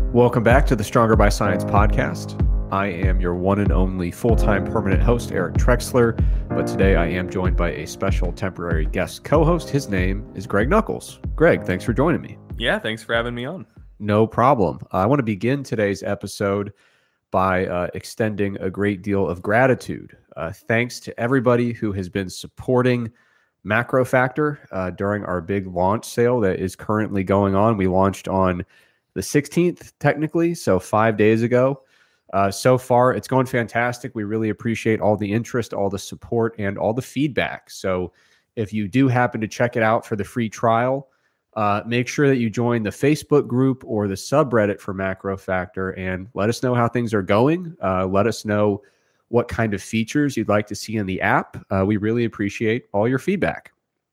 Welcome back to the Stronger by Science podcast. I am your one and only full-time permanent host, Eric Trexler, but today I am joined by a special temporary guest co-host. His name is Greg Nuckols. Greg, thanks for joining me. Yeah, thanks for having me on. No problem. I want to begin today's episode by extending a great deal of gratitude. Thanks to everybody who has been supporting MacroFactor during our big launch sale that is currently going on. We launched on the 16th, technically, so 5 days ago. So far, it's going fantastic. We really appreciate all the interest, all the support, and all the feedback. So if you do happen to check it out for the free trial, make sure that you join the Facebook group or the subreddit for MacroFactor and let us know how things are going. Let us know what kind of features you'd like to see in the app. We really appreciate all your feedback.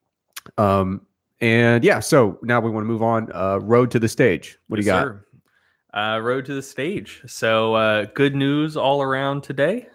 And yeah, so now we want to move on. Road to the stage. What do you got? Sir. Road to the stage. So good news all around today.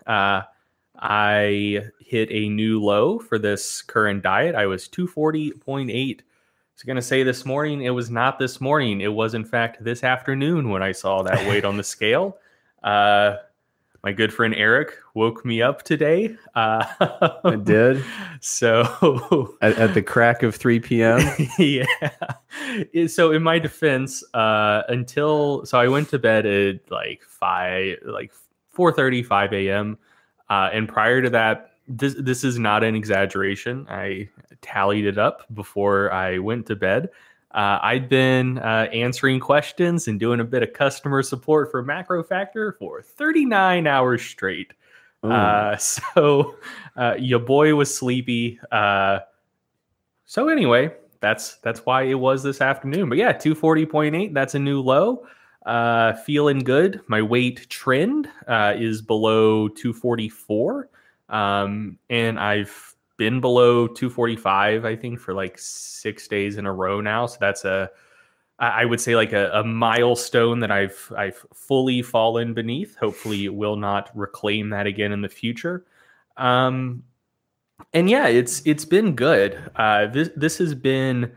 I hit a new low for this current diet. I was 240.8. I was going to say this morning. It was not this morning. It was, in fact, this afternoon when I saw that weight on the scale. My good friend Eric woke me up today. I did. So at the crack of 3 p.m. Yeah. So in my defense, so I went to bed at like 4:30, 5 a.m. And prior to that, this is not an exaggeration. I tallied it up before I went to bed. I'd been answering questions and doing a bit of customer support for MacroFactor for 39 hours straight. So your boy was sleepy. So anyway, that's why it was this afternoon. But yeah, 240.8, that's a new low. Feeling good. My weight trend is below 244. And I've been below 245, I think, for like 6 days in a row now. So that's I would say like a milestone that I've fully fallen beneath. Hopefully it will not reclaim that again in the future. And yeah, it's been good. This has been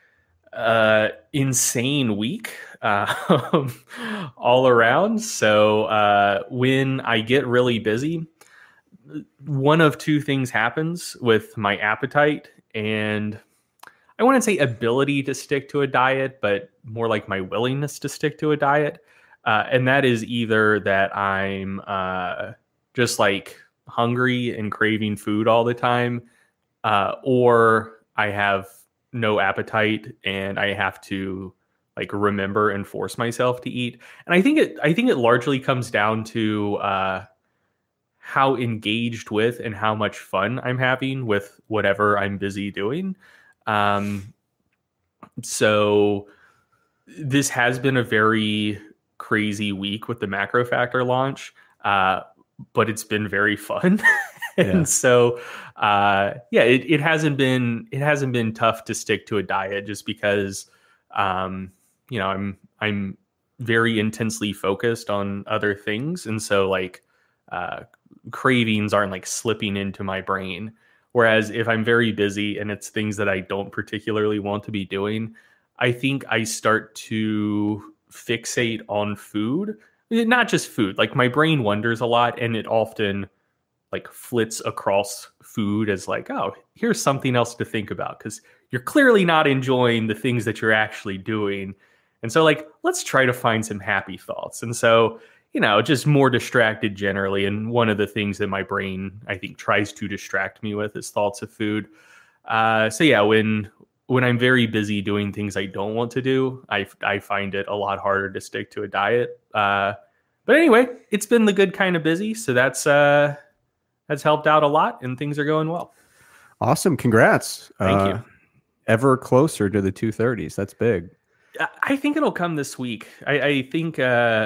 insane week all around. So when I get really busy, one of two things happens with my appetite and I wouldn't say ability to stick to a diet, but more like my willingness to stick to a diet. And that is either that I'm just like hungry and craving food all the time, or I have no appetite and I have to like remember and force myself to eat. And I think it largely comes down to how engaged with and how much fun I'm having with whatever I'm busy doing. So this has been a very crazy week with the MacroFactor launch, but it's been very fun. And so, it hasn't been tough to stick to a diet just because, I'm very intensely focused on other things. And so like, cravings aren't like slipping into my brain. Whereas if I'm very busy and it's things that I don't particularly want to be doing, I think I start to fixate on food, not just food. Like my brain wanders a lot and it often like flits across food as like, oh, here's something else to think about because you're clearly not enjoying the things that you're actually doing. And so like, let's try to find some happy thoughts. And so just more distracted generally. And one of the things that my brain, I think, tries to distract me with is thoughts of food. So yeah, when I'm very busy doing things I don't want to do, I find it a lot harder to stick to a diet. But anyway, it's been the good kind of busy. So that's helped out a lot and things are going well. Awesome. Congrats. Thank you. Ever closer to the 230s. That's big. I think it'll come this week. I think...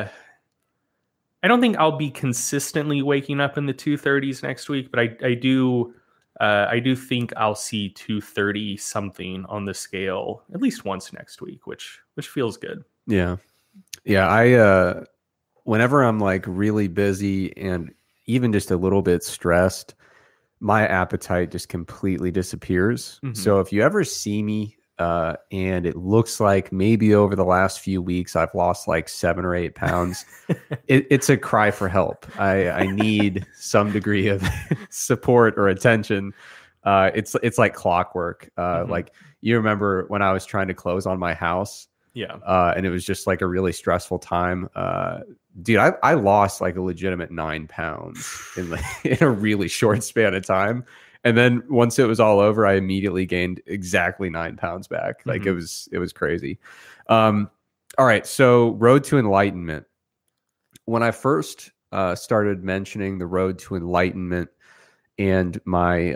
I don't think I'll be consistently waking up in the 230s next week, but I do think I'll see 230 something on the scale at least once next week, which feels good. Yeah. I whenever I'm like really busy and even just a little bit stressed, my appetite just completely disappears. Mm-hmm. So if you ever see me and it looks like maybe over the last few weeks I've lost like 7 or 8 pounds. It's a cry for help. I need some degree of support or attention. It's like clockwork. Like you remember when I was trying to close on my house, and it was just like a really stressful time. Dude, I lost like a legitimate 9 pounds in a really short span of time. And then once it was all over, I immediately gained exactly 9 pounds back. Like it was crazy. All right. So Road to Enlightenment. When I first started mentioning the Road to Enlightenment and my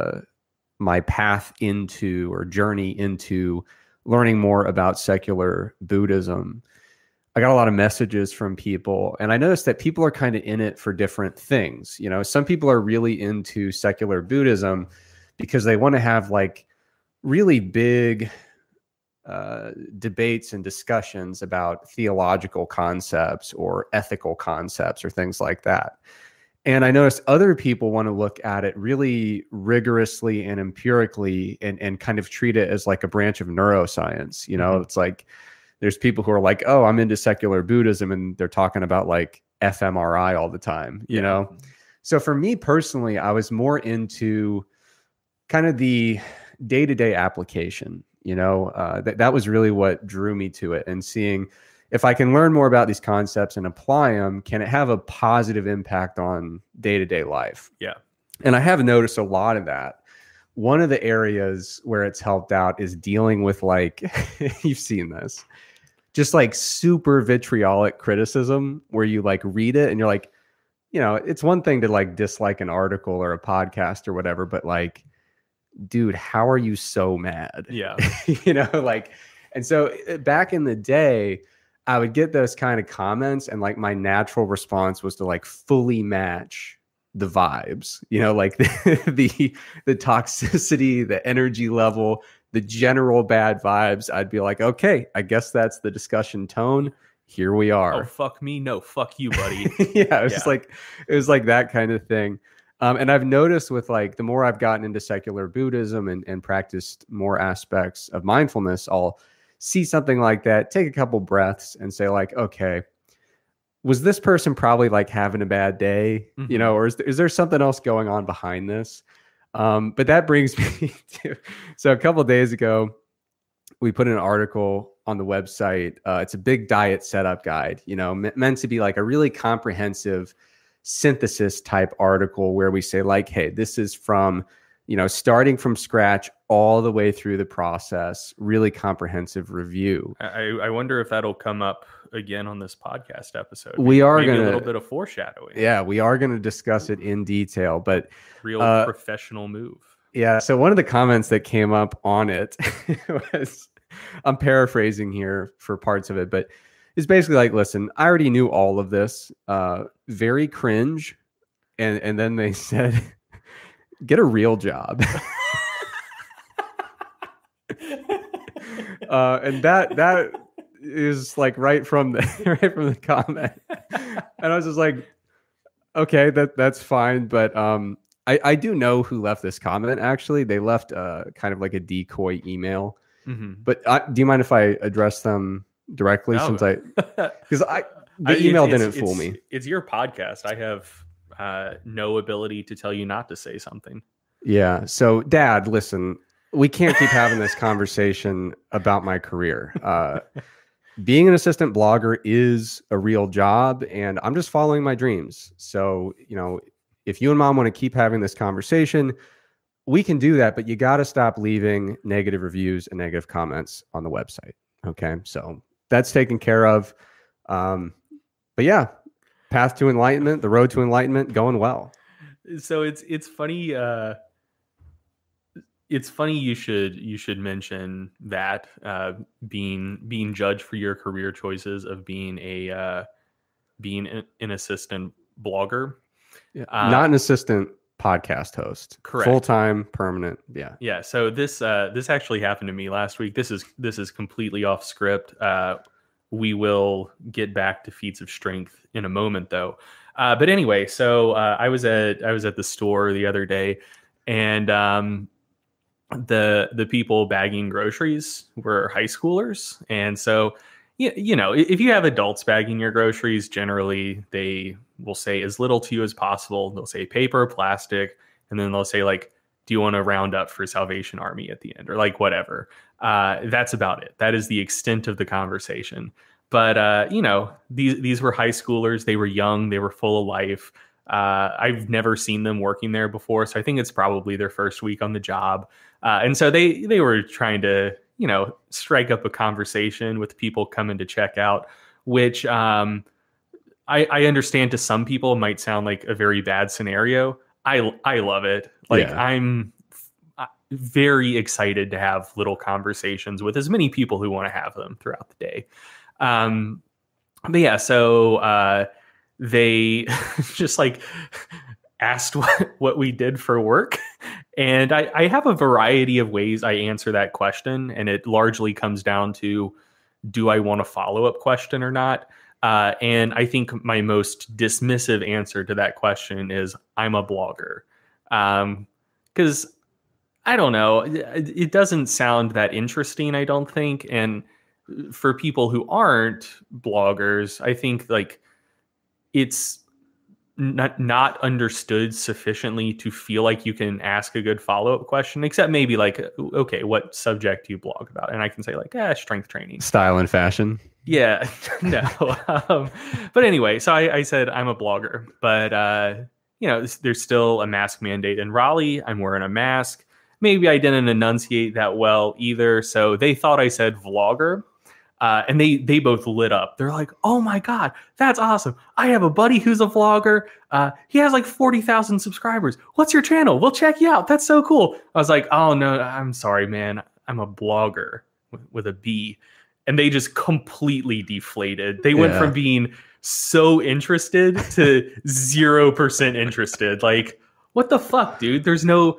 path into or journey into learning more about secular Buddhism, I got a lot of messages from people, and I noticed that people are kind of in it for different things. You know, some people are really into secular Buddhism because they want to have like really big debates and discussions about theological concepts or ethical concepts or things like that. And I noticed other people want to look at it really rigorously and empirically and kind of treat it as like a branch of neuroscience. You know, it's like, there's people who are like, oh, I'm into secular Buddhism, and they're talking about like fMRI all the time, you know? So for me personally, I was more into kind of the day-to-day application, you know, that was really what drew me to it, and seeing if I can learn more about these concepts and apply them, can it have a positive impact on day-to-day life? Yeah. And I have noticed a lot of that. One of the areas where it's helped out is dealing with like, you've seen this, just like super vitriolic criticism where you like read it and you're like, you know, it's one thing to like dislike an article or a podcast or whatever, but like, dude, how are you so mad? Yeah. You know, like, and so back in the day, I would get those kind of comments, and like my natural response was to like fully match the vibes, you know, like the toxicity, the energy level, the general bad vibes. I'd be like, okay, I guess that's the discussion tone. Here we are. Oh, fuck me. No, fuck you, buddy. Yeah. It was like that kind of thing. And I've noticed with like, the more I've gotten into secular Buddhism and practiced more aspects of mindfulness, I'll see something like that, take a couple breaths and say like, okay, was this person probably like having a bad day, you know, or is there something else going on behind this? But that brings me to, so a couple of days ago, we put an article on the website. It's a big diet setup guide, you know, meant to be like a really comprehensive synthesis type article where we say like, hey, this is from, you know, starting from scratch all the way through the process, really comprehensive review. I wonder if that'll come up again on this podcast episode. We are going to a little bit of foreshadowing. Yeah, we are going to discuss it in detail, but real professional move. Yeah. So one of the comments that came up on it was, I'm paraphrasing here for parts of it, but it's basically like, listen, I already knew all of this, very cringe. And then they said, get a real job. And that is like right from the comment. And I was just like, okay, that's fine. But I do know who left this comment. Actually, they left kind of like a decoy email. But do you mind if I address them directly? No. Since the email didn't fool me. It's your podcast. I have no ability to tell you not to say something. Yeah. So, Dad, listen, we can't keep having this conversation about my career. Being an assistant blogger is a real job, and I'm just following my dreams. So, you know, if you and Mom want to keep having this conversation, we can do that, but you got to stop leaving negative reviews and negative comments on the website. Okay. So that's taken care of. But yeah, path to enlightenment, the road to enlightenment, going well. So it's funny. It's funny you should mention that being judged for your career choices of being an assistant blogger. Yeah. Not an assistant podcast host. Correct. Full-time, permanent. Yeah. Yeah. So this actually happened to me last week. This is completely off script. We will get back to feats of strength in a moment though. But anyway, so I was at the store the other day, and the people bagging groceries were high schoolers. And so, you know, if you have adults bagging your groceries, generally they will say as little to you as possible. They'll say paper, plastic, and then they'll say like, do you want to round up for Salvation Army at the end, or like whatever. That's about it. That is the extent of the conversation. But you know, these were high schoolers. They were young. They were full of life. I've never seen them working there before, so I think it's probably their first week on the job. And so they were trying to, you know, strike up a conversation with people coming to check out, which I understand to some people might sound like a very bad scenario. I love it. Like, yeah. I'm very excited to have little conversations with as many people who want to have them throughout the day. But yeah, so they just like asked what we did for work. And I have a variety of ways I answer that question. And it largely comes down to, do I want a follow-up question or not? And I think my most dismissive answer to that question is, I'm a blogger. Because I don't know, it doesn't sound that interesting, I don't think. And for people who aren't bloggers, I think like it's not understood sufficiently to feel like you can ask a good follow-up question, except maybe like, okay, what subject do you blog about? And I can say like, strength training. Style and fashion. Yeah, no. But anyway, so I said I'm a blogger, but you know, there's still a mask mandate in Raleigh. I'm wearing a mask. Maybe I didn't enunciate that well either. So they thought I said vlogger. And they both lit up. They're like, oh my God, that's awesome. I have a buddy who's a vlogger. He has like 40,000 subscribers. What's your channel? We'll check you out. That's so cool. I was like, oh no, I'm sorry, man. I'm a blogger with a B. And they just completely deflated. They went from being so interested to 0% interested. Like, what the fuck, dude? There's no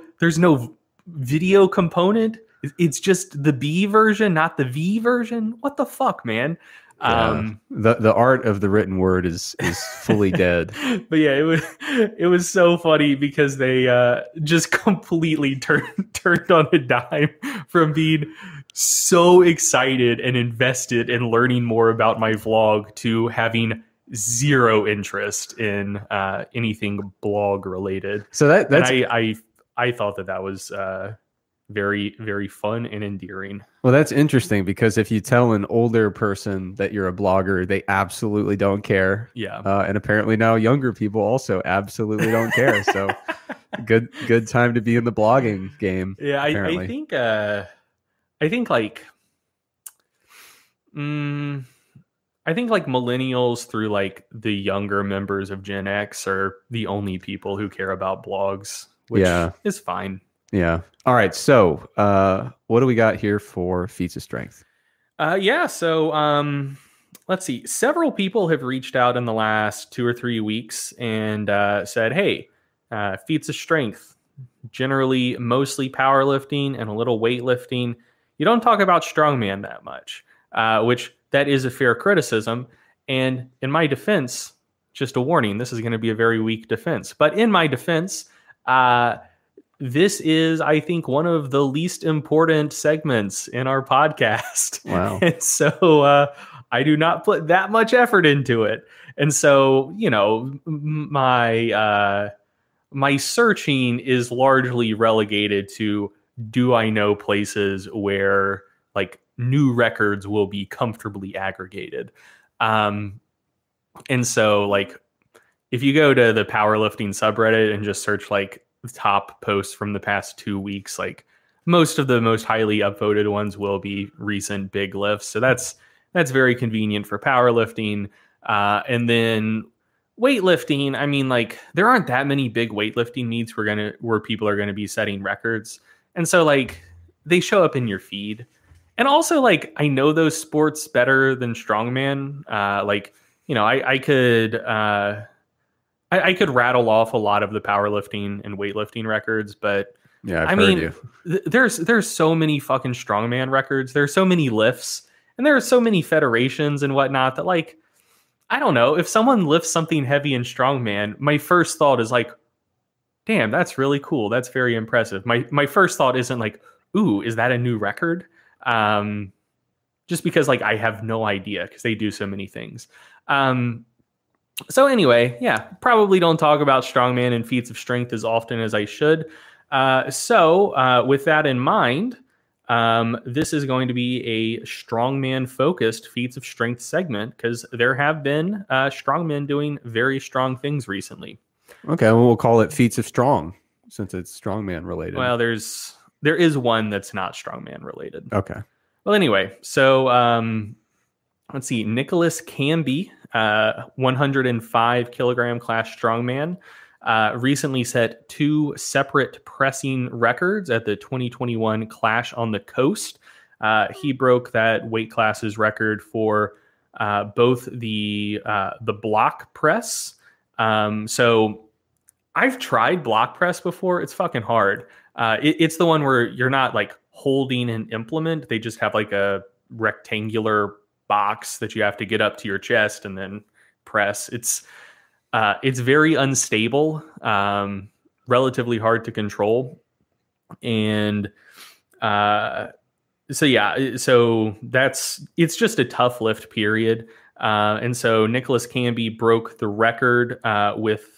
video component. It's just the B version, not the V version. What the fuck, man? The art of the written word is fully dead. But yeah, it was so funny because they just completely turned on a dime from being so excited and invested in learning more about my vlog to having zero interest in anything blog related. So that's I thought that was very, very fun and endearing. Well, that's interesting because if you tell an older person that you're a blogger, they absolutely don't care. Yeah. And apparently now younger people also absolutely don't care. So good time to be in the blogging game. Yeah, I think millennials through like the younger members of Gen X are the only people who care about blogs, which is fine. Yeah. All right. So what do we got here for feats of strength? So let's see. Several people have reached out in the last 2 or 3 weeks and said, hey, feats of strength, generally mostly powerlifting and a little weightlifting. You don't talk about strongman that much, which that is a fair criticism. And in my defense, just a warning, this is going to be a very weak defense. But in my defense, this is, I think, one of the least important segments in our podcast. Wow. And so I do not put that much effort into it. And so, you know, my searching is largely relegated to, do I know places where like new records will be comfortably aggregated? And so like, if you go to the powerlifting subreddit and just search like top posts from the past 2 weeks, like most of the most highly upvoted ones will be recent big lifts. So that's very convenient for powerlifting. And then weightlifting, I mean, like there aren't that many big weightlifting meets where people are going to be setting records. And so like they show up in your feed. And also like, I know those sports better than strongman. Like, you know, I could rattle off a lot of the powerlifting and weightlifting records, but yeah, I've heard you. There's so many fucking strongman records. There's so many lifts, and there are so many federations and whatnot that like, I don't know, if someone lifts something heavy in strongman, my first thought is like, damn, that's really cool. That's very impressive. My first thought isn't like, ooh, is that a new record? Just because like I have no idea because they do so many things. So anyway, yeah, probably don't talk about strongman and feats of strength as often as I should. So with that in mind, this is going to be a strongman focused feats of strength segment because there have been strongmen doing very strong things recently. Okay, well, we'll call it feats of strong since it's strongman related. Well, there is one that's not strongman related. Okay. Well, anyway, so let's see. Nicholas Camby, 105 kilogram class strongman, recently set 2 separate pressing records at the 2021 Clash on the Coast. He broke that weight class's record for both the block press. So I've tried block press before. It's fucking hard. It's the one where you're not like holding an implement. They just have like a rectangular box that you have to get up to your chest and then press. It's very unstable, relatively hard to control. And so it's just a tough lift period. And so Nicholas Camby broke the record with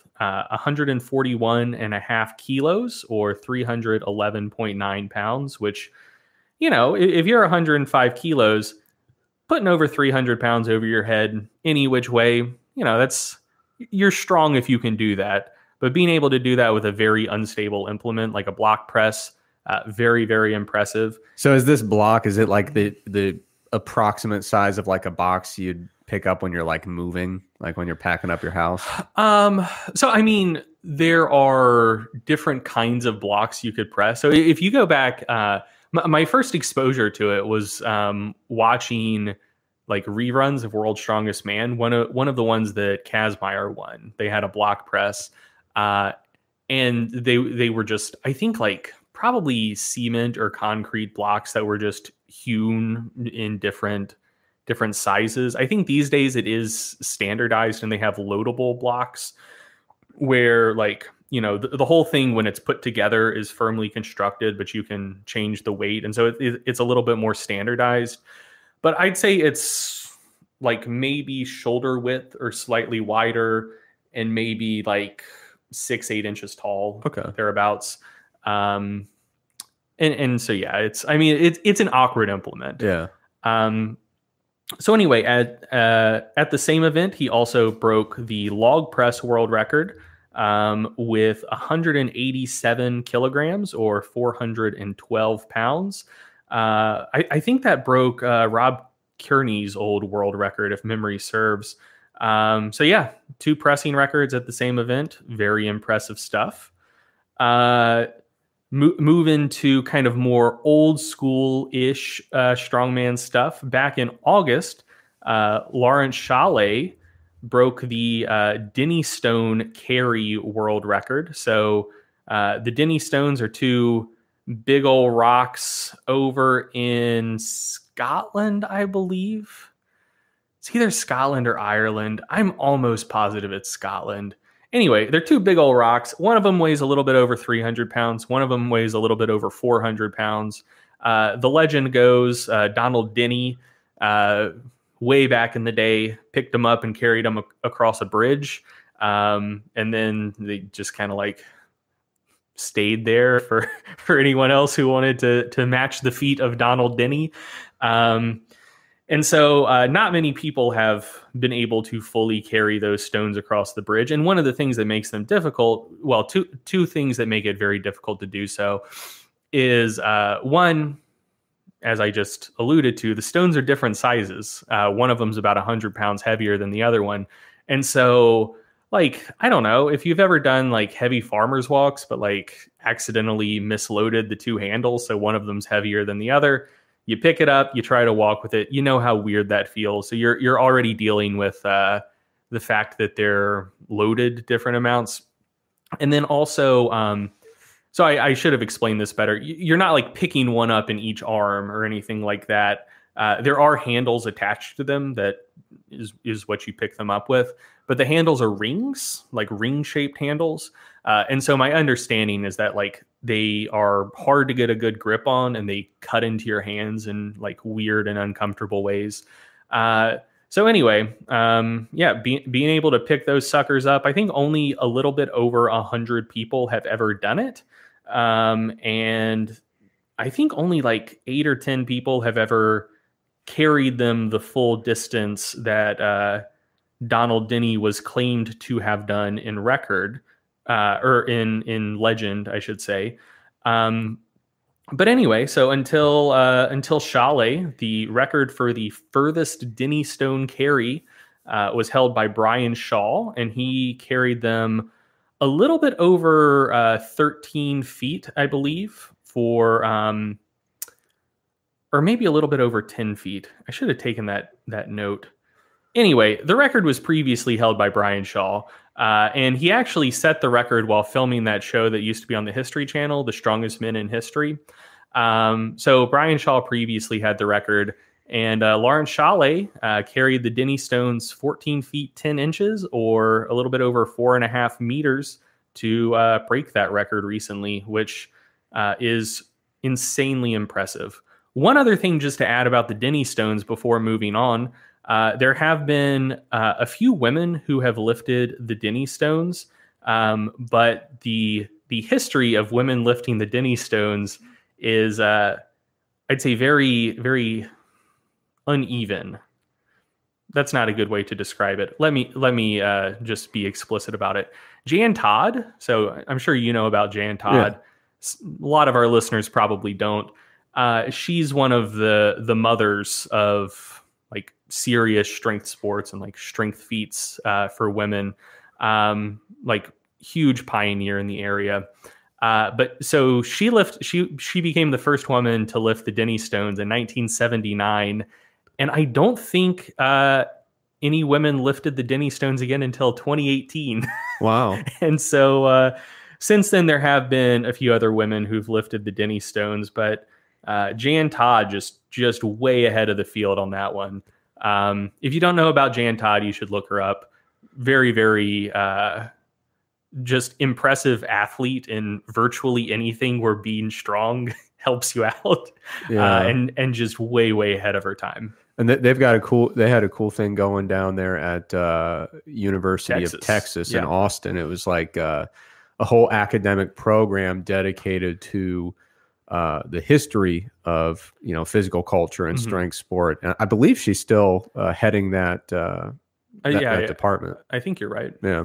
141.5 kilos or 311.9 pounds, which, you know, if you're 105 kilos, putting over 300 pounds over your head any which way, you know, you're strong if you can do that. But being able to do that with a very unstable implement like a block press, very, very impressive. So is this block, is it like the approximate size of like a box you'd pick up when you're like moving, like when you're packing up your house? So I mean, there are different kinds of blocks you could press. So if you go back, my first exposure to it was watching like reruns of World's Strongest Man. One of the ones that Kazmaier won, they had a block press, and they were just, I think, like probably cement or concrete blocks that were just hewn in different sizes. I think these days it is standardized and they have loadable blocks where, like, you know, the whole thing when it's put together is firmly constructed, but you can change the weight. And so it's a little bit more standardized. But I'd say it's like maybe shoulder width or slightly wider and maybe like 6-8 inches tall. Okay. Thereabouts. And so, yeah, it's an awkward implement. Yeah. So anyway, at the same event, he also broke the log press world record with 187 kilograms or 412 pounds. I think that broke Rob Kearney's old world record, if memory serves. So yeah, 2 pressing records at the same event. Very impressive stuff. Move into kind of more old school-ish strongman stuff. Back in August, Lawrence Shaw broke the Denny Stone carry world record. So the Denny Stones are 2 big old rocks over in Scotland, I believe. It's either Scotland or Ireland. I'm almost positive it's Scotland. Anyway, they're 2 big old rocks. One of them weighs a little bit over 300 pounds. One of them weighs a little bit over 400 pounds. The legend goes Donald Denny, way back in the day, picked them up and carried them across a bridge. And then they just kind of like stayed there for anyone else who wanted to match the feat of Donald Denny. And so not many people have been able to fully carry those stones across the bridge. And one of the things that makes them difficult, well, two things that make it very difficult to do so is one, as I just alluded to, the stones are different sizes. One of them is about 100 pounds heavier than the other one. And so, like, I don't know if you've ever done like heavy farmer's walks, but like accidentally misloaded the 2 handles. So one of them's heavier than the other. You pick it up, you try to walk with it. You know how weird that feels. So you're already dealing with the fact that they're loaded different amounts. And then also, so I should have explained this better. You're not like picking one up in each arm or anything like that. There are handles attached to them that is what you pick them up with, but the handles are rings, like ring-shaped handles. And so my understanding is that like they are hard to get a good grip on, and they cut into your hands in like weird and uncomfortable ways. So anyway, being able to pick those suckers up, I think only a little bit over 100 people have ever done it. And I think only like 8 or 10 people have ever carried them the full distance that Donald Denny was claimed to have done in record, or in legend, I should say. But anyway, so until Chalet, the record for the furthest Denny Stone carry was held by Brian Shaw, and he carried them a little bit over 13 feet, I believe, for or maybe a little bit over 10 feet. I should have taken that note. Anyway, the record was previously held by Brian Shaw, and he actually set the record while filming that show that used to be on the History Channel, The Strongest Men in History. So Brian Shaw previously had the record, and Lawrence Chalet carried the Denny Stones 14 feet 10 inches, or a little bit over 4.5 meters, to break that record recently, which is insanely impressive. One other thing just to add about the Denny Stones before moving on, there have been a few women who have lifted the Denny Stones, but the history of women lifting the Denny Stones is, I'd say, very, very uneven. That's not a good way to describe it. Let me just be explicit about it. Jan Todd, so I'm sure you know about Jan Todd. Yeah. A lot of our listeners probably don't. She's one of the mothers of like serious strength sports and like strength feats for women, like huge pioneer in the area. But so she became the first woman to lift the Denny Stones in 1979. And I don't think any women lifted the Denny Stones again until 2018. Wow. And so since then, there have been a few other women who've lifted the Denny Stones, but Jan Todd just way ahead of the field on that one. If you don't know about Jan Todd, you should look her up. Very, very just impressive athlete in virtually anything where being strong helps you out. Yeah. And just way, way ahead of her time. And they had a cool thing going down there at University of Texas in Austin. It was like a whole academic program dedicated to the history of, physical culture and strength sport. And I believe she's still heading that department. I think you're right. Yeah.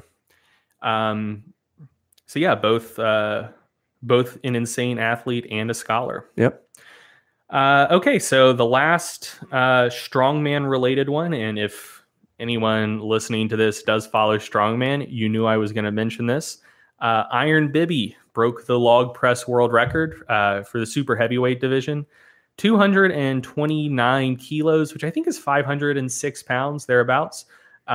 So yeah, both an insane athlete and a scholar. Yep. Okay, so the last strongman related one, and if anyone listening to this does follow strongman, you knew I was going to mention this. Iron Bibby broke the log press world record for the super heavyweight division, 229 kilos, which I think is 506 pounds, thereabouts.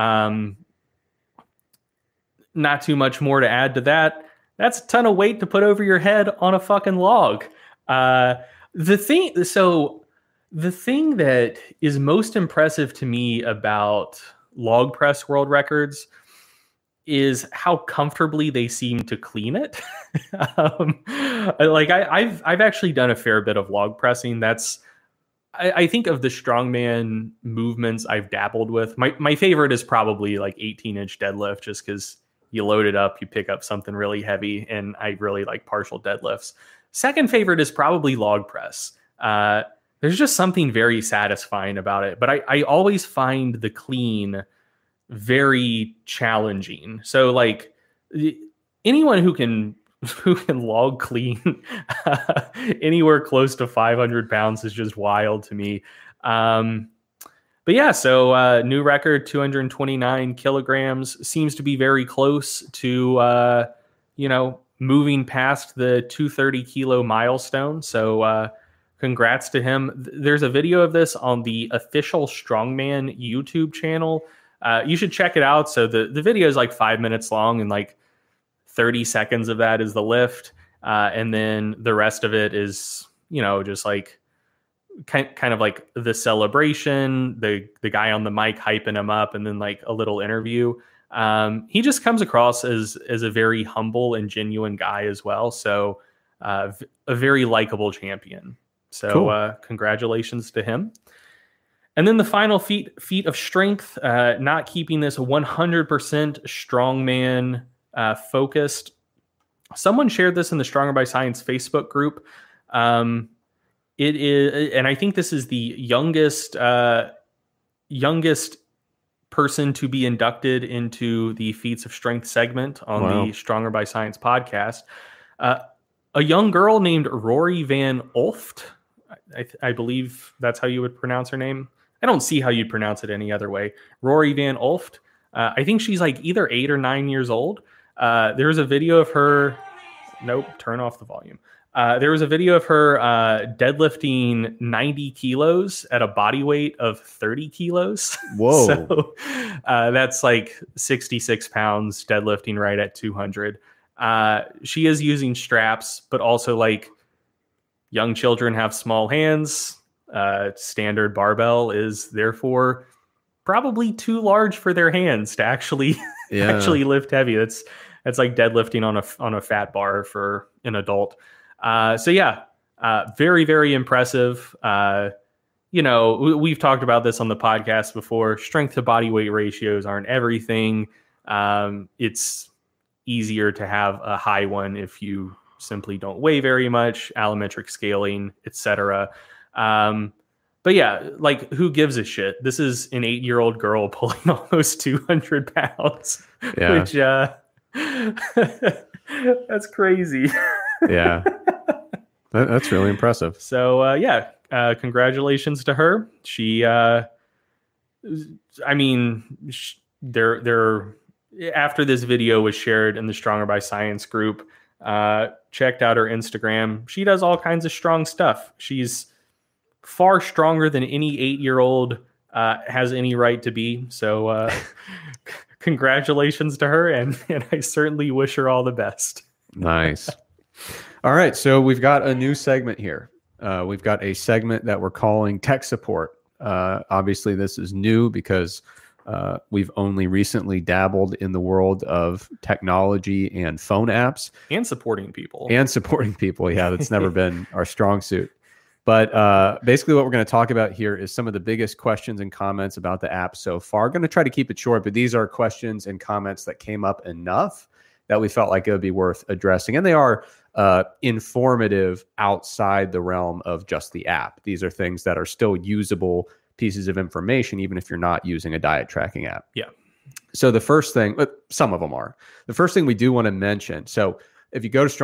Not too much more to add to that. That's a ton of weight to put over your head on a fucking log. The thing that is most impressive to me about log press world records is how comfortably they seem to clean it. I've actually done a fair bit of log pressing. I think of the strongman movements I've dabbled with. My favorite is probably like 18-inch deadlift, just because you load it up, you pick up something really heavy, and I really like partial deadlifts. Second favorite is probably log press. There's just something very satisfying about it, but I always find the clean very challenging. So like anyone who can log clean anywhere close to 500 pounds is just wild to me. But yeah, so new record, 229 kilograms, seems to be very close to, moving past the 230 kilo milestone. So congrats to him. There's a video of this on the official Strongman YouTube channel. You should check it out. So the video is like 5 minutes long, and like 30 seconds of that is the lift. And then the rest of it is, just like kind of like the celebration, the guy on the mic hyping him up, and then like a little interview. He just comes across as a very humble and genuine guy as well. So a very likable champion. So Cool. Congratulations to him. And then the final feat of strength, not keeping this 100% strongman focused. Someone shared this in the Stronger by Science Facebook group. It is, and I think this is the youngest person to be inducted into the Feats of Strength segment on the Stronger by Science podcast. A young girl named Rory Van Olft. I believe that's how you would pronounce her name. I don't see how you'd pronounce it any other way. Rory Van Olft. I think she's like either 8 or 9 years old. There's a video of her. Nope, turn off the volume. There was a video of her deadlifting 90 kilos at a body weight of 30 kilos. Whoa. So that's like 66 pounds deadlifting right at 200. She is using straps, but also like young children have small hands. Standard barbell is therefore probably too large for their hands to actually lift heavy. That's like deadlifting on a fat bar for an adult. Very, very impressive. We've talked about this on the podcast before. Strength to body weight ratios aren't everything. It's easier to have a high one if you simply don't weigh very much, allometric scaling, etc. But yeah, like who gives a shit? This is an 8-year-old girl pulling almost 200 pounds, which that's crazy. Yeah. That's really impressive. So congratulations to her. She, they're after this video was shared in the Stronger by Science group, checked out her Instagram. She does all kinds of strong stuff. She's far stronger than any 8-year-old has any right to be. So congratulations to her, and I certainly wish her all the best. Nice. All right, so we've got a new segment here. We've got a segment that we're calling Tech Support. Obviously, this is new because we've only recently dabbled in the world of technology and phone apps. And supporting people. Yeah, that's never been our strong suit. But basically what we're going to talk about here is some of the biggest questions and comments about the app so far. I'm going to try to keep it short, but these are questions and comments that came up enough that we felt like it would be worth addressing. And they are informative outside the realm of just the app. These are things that are still usable pieces of information, even if you're not using a diet tracking app. Yeah. So the first thing, some of them are. The first thing we do want to mention, so if you go to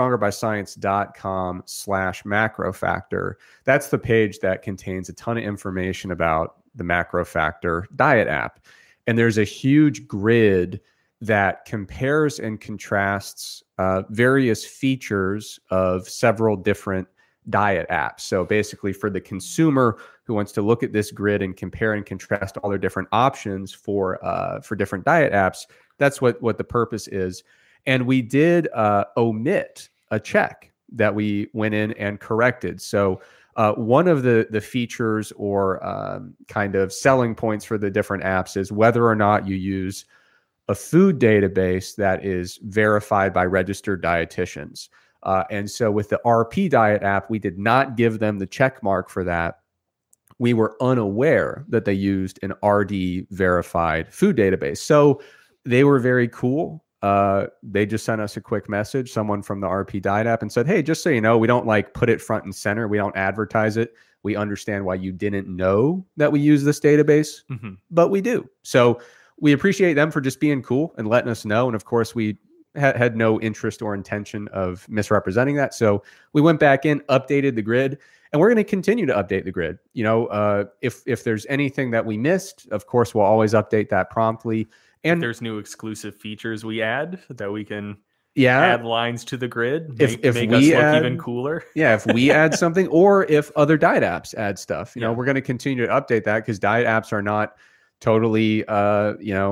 strongerbyscience.com/macrofactor, that's the page that contains a ton of information about the MacroFactor diet app. And there's a huge grid that compares and contrasts various features of several different diet apps. So basically for the consumer who wants to look at this grid and compare and contrast all their different options for different diet apps, that's what the purpose is. And we did omit a check that we went in and corrected. So one of the features or kind of selling points for the different apps is whether or not you use a food database that is verified by registered dietitians. And so with the RP Diet app, we did not give them the check mark for that. We were unaware that they used an RD verified food database. So they were very cool. They just sent us a quick message, someone from the RP Diet app, and said, hey, just so you know, we don't like put it front and center. We don't advertise it. We understand why you didn't know that we use this database, but we do. So we appreciate them for just being cool and letting us know. And of course, we had no interest or intention of misrepresenting that. So we went back in, updated the grid, and we're going to continue to update the grid. If there's anything that we missed, of course, we'll always update that promptly. And if there's new exclusive features we add that we can add lines to the grid, make us look even cooler. Yeah, if we add something, or if other diet apps add stuff, we're going to continue to update that because diet apps are not totally,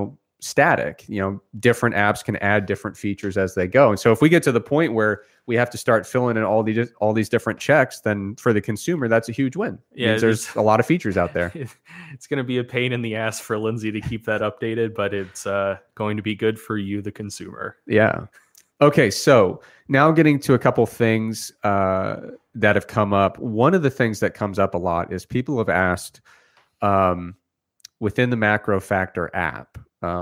static. Different apps can add different features as they go. And so if we get to the point where we have to start filling in all these different checks, then for the consumer, that's a huge win. Yeah, there's a lot of features out there. It's going to be a pain in the ass for Lindsay to keep that updated, but it's going to be good for you, the consumer. Yeah. Okay, so now getting to a couple things that have come up. One of the things that comes up a lot is people have asked within the Macro Factor app,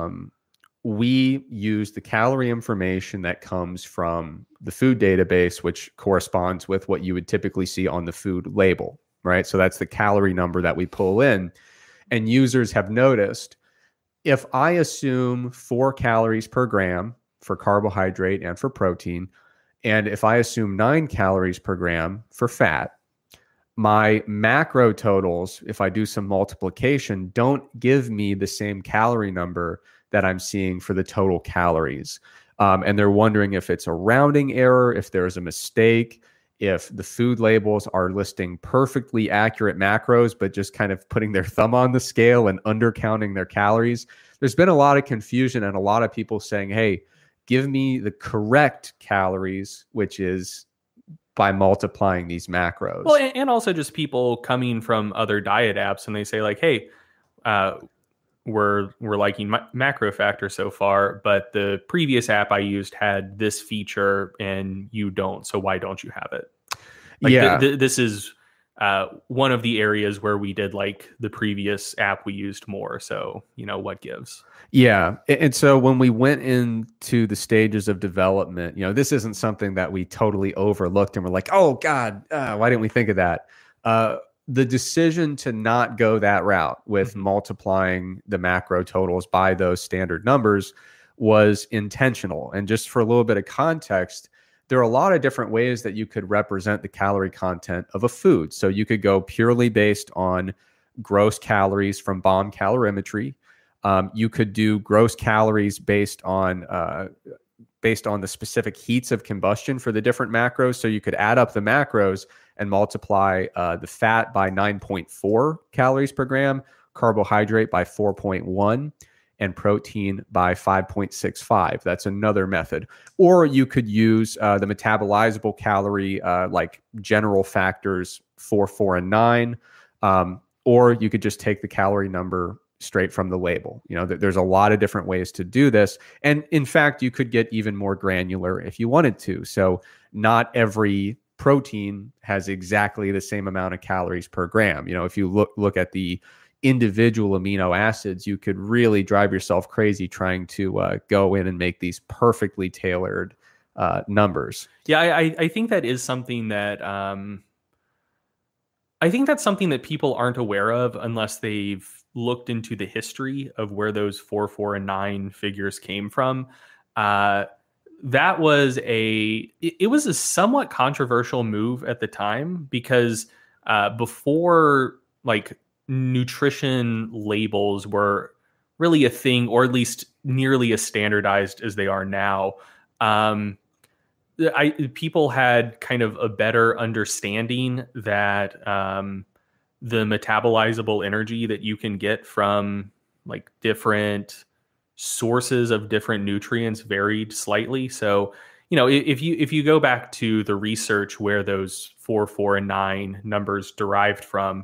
we use the calorie information that comes from the food database, which corresponds with what you would typically see on the food label, right? So that's the calorie number that we pull in. And users have noticed, if I assume 4 calories per gram for carbohydrate and for protein, and if I assume 9 calories per gram for fat, my macro totals, if I do some multiplication, don't give me the same calorie number that I'm seeing for the total calories. And they're wondering if it's a rounding error, if there's a mistake, if the food labels are listing perfectly accurate macros, but just kind of putting their thumb on the scale and undercounting their calories. There's been a lot of confusion and a lot of people saying, hey, give me the correct calories, which is by multiplying these macros. Well, and also just people coming from other diet apps and they say like, hey, we're liking Macro Factor so far, but the previous app I used had this feature and you don't. So why don't you have it? Like yeah. This is one of the areas where we did like the previous app we used more. So, what gives? Yeah. And so when we went into the stages of development, this isn't something that we totally overlooked and we're like, oh God, why didn't we think of that? The decision to not go that route with multiplying the macro totals by those standard numbers was intentional. And just for a little bit of context, there are a lot of different ways that you could represent the calorie content of a food. So you could go purely based on gross calories from bomb calorimetry. You could do gross calories based on the specific heats of combustion for the different macros. So you could add up the macros and multiply the fat by 9.4 calories per gram, carbohydrate by 4.1, and protein by 5.65. That's another method. Or you could use the metabolizable calorie, like general factors 4, 4, and 9. Or you could just take the calorie number straight from the label. There's a lot of different ways to do this. And in fact, you could get even more granular if you wanted to. So not every protein has exactly the same amount of calories per gram. If you look at the individual amino acids, you could really drive yourself crazy trying to go in and make these perfectly tailored numbers. Yeah, I think that is something that I think that's something that people aren't aware of unless they've looked into the history of where those 4, 4, and 9 figures came from. That was it was a somewhat controversial move at the time because before like nutrition labels were really a thing, or at least nearly as standardized as they are now, people had kind of a better understanding that the metabolizable energy that you can get from like different sources of different nutrients varied slightly. So, if you go back to the research where those 4, 4, and 9 numbers derived from,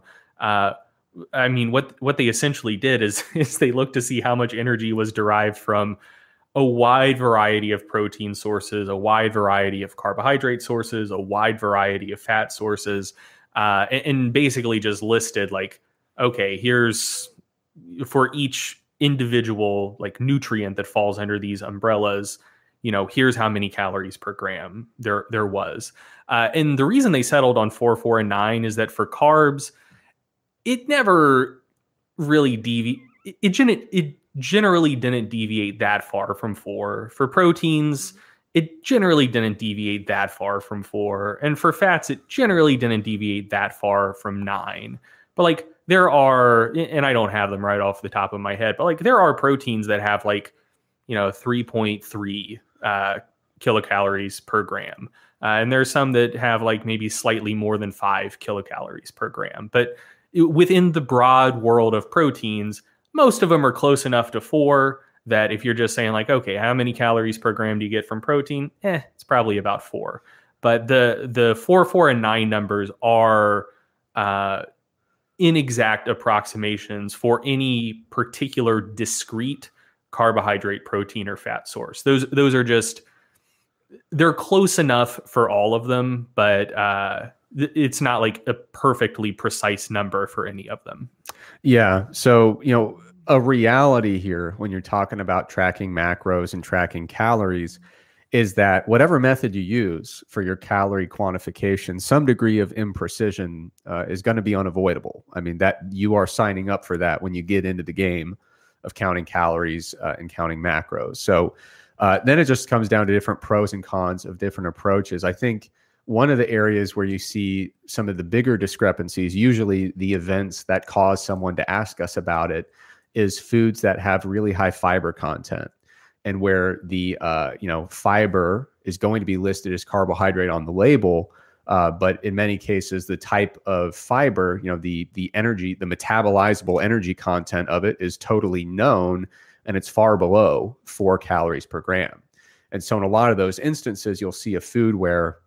what they essentially did is they looked to see how much energy was derived from a wide variety of protein sources, a wide variety of carbohydrate sources, a wide variety of fat sources, and basically just listed like, okay, here's for each individual like nutrient that falls under these umbrellas, here's how many calories per gram there was. And the reason they settled on 4, 4, and 9 is that for carbs, it never really it generally didn't deviate that far from 4. For proteins, it generally didn't deviate that far from 4. And for fats, it generally didn't deviate that far from 9. But like there are, and I don't have them right off the top of my head, but like there are proteins that have like, 3.3 kilocalories per gram. And there's some that have like maybe slightly more than 5 kilocalories per gram. But within the broad world of proteins, most of them are close enough to 4 that if you're just saying like, okay, how many calories per gram do you get from protein? It's probably about 4. But the 4, 4, and 9 numbers are inexact approximations for any particular discrete carbohydrate, protein, or fat source. Those are just, they're close enough for all of them, but it's not like a perfectly precise number for any of them. Yeah. So, a reality here when you're talking about tracking macros and tracking calories is that whatever method you use for your calorie quantification, some degree of imprecision is going to be unavoidable. I mean, that you are signing up for that when you get into the game of counting calories and counting macros. So then it just comes down to different pros and cons of different approaches. I think one of the areas where you see some of the bigger discrepancies, usually the events that cause someone to ask us about it, is foods that have really high fiber content, and where the fiber is going to be listed as carbohydrate on the label, but in many cases the type of fiber, the energy, the metabolizable energy content of it is totally known, and it's far below 4 calories per gram. And so in a lot of those instances, you'll see a food where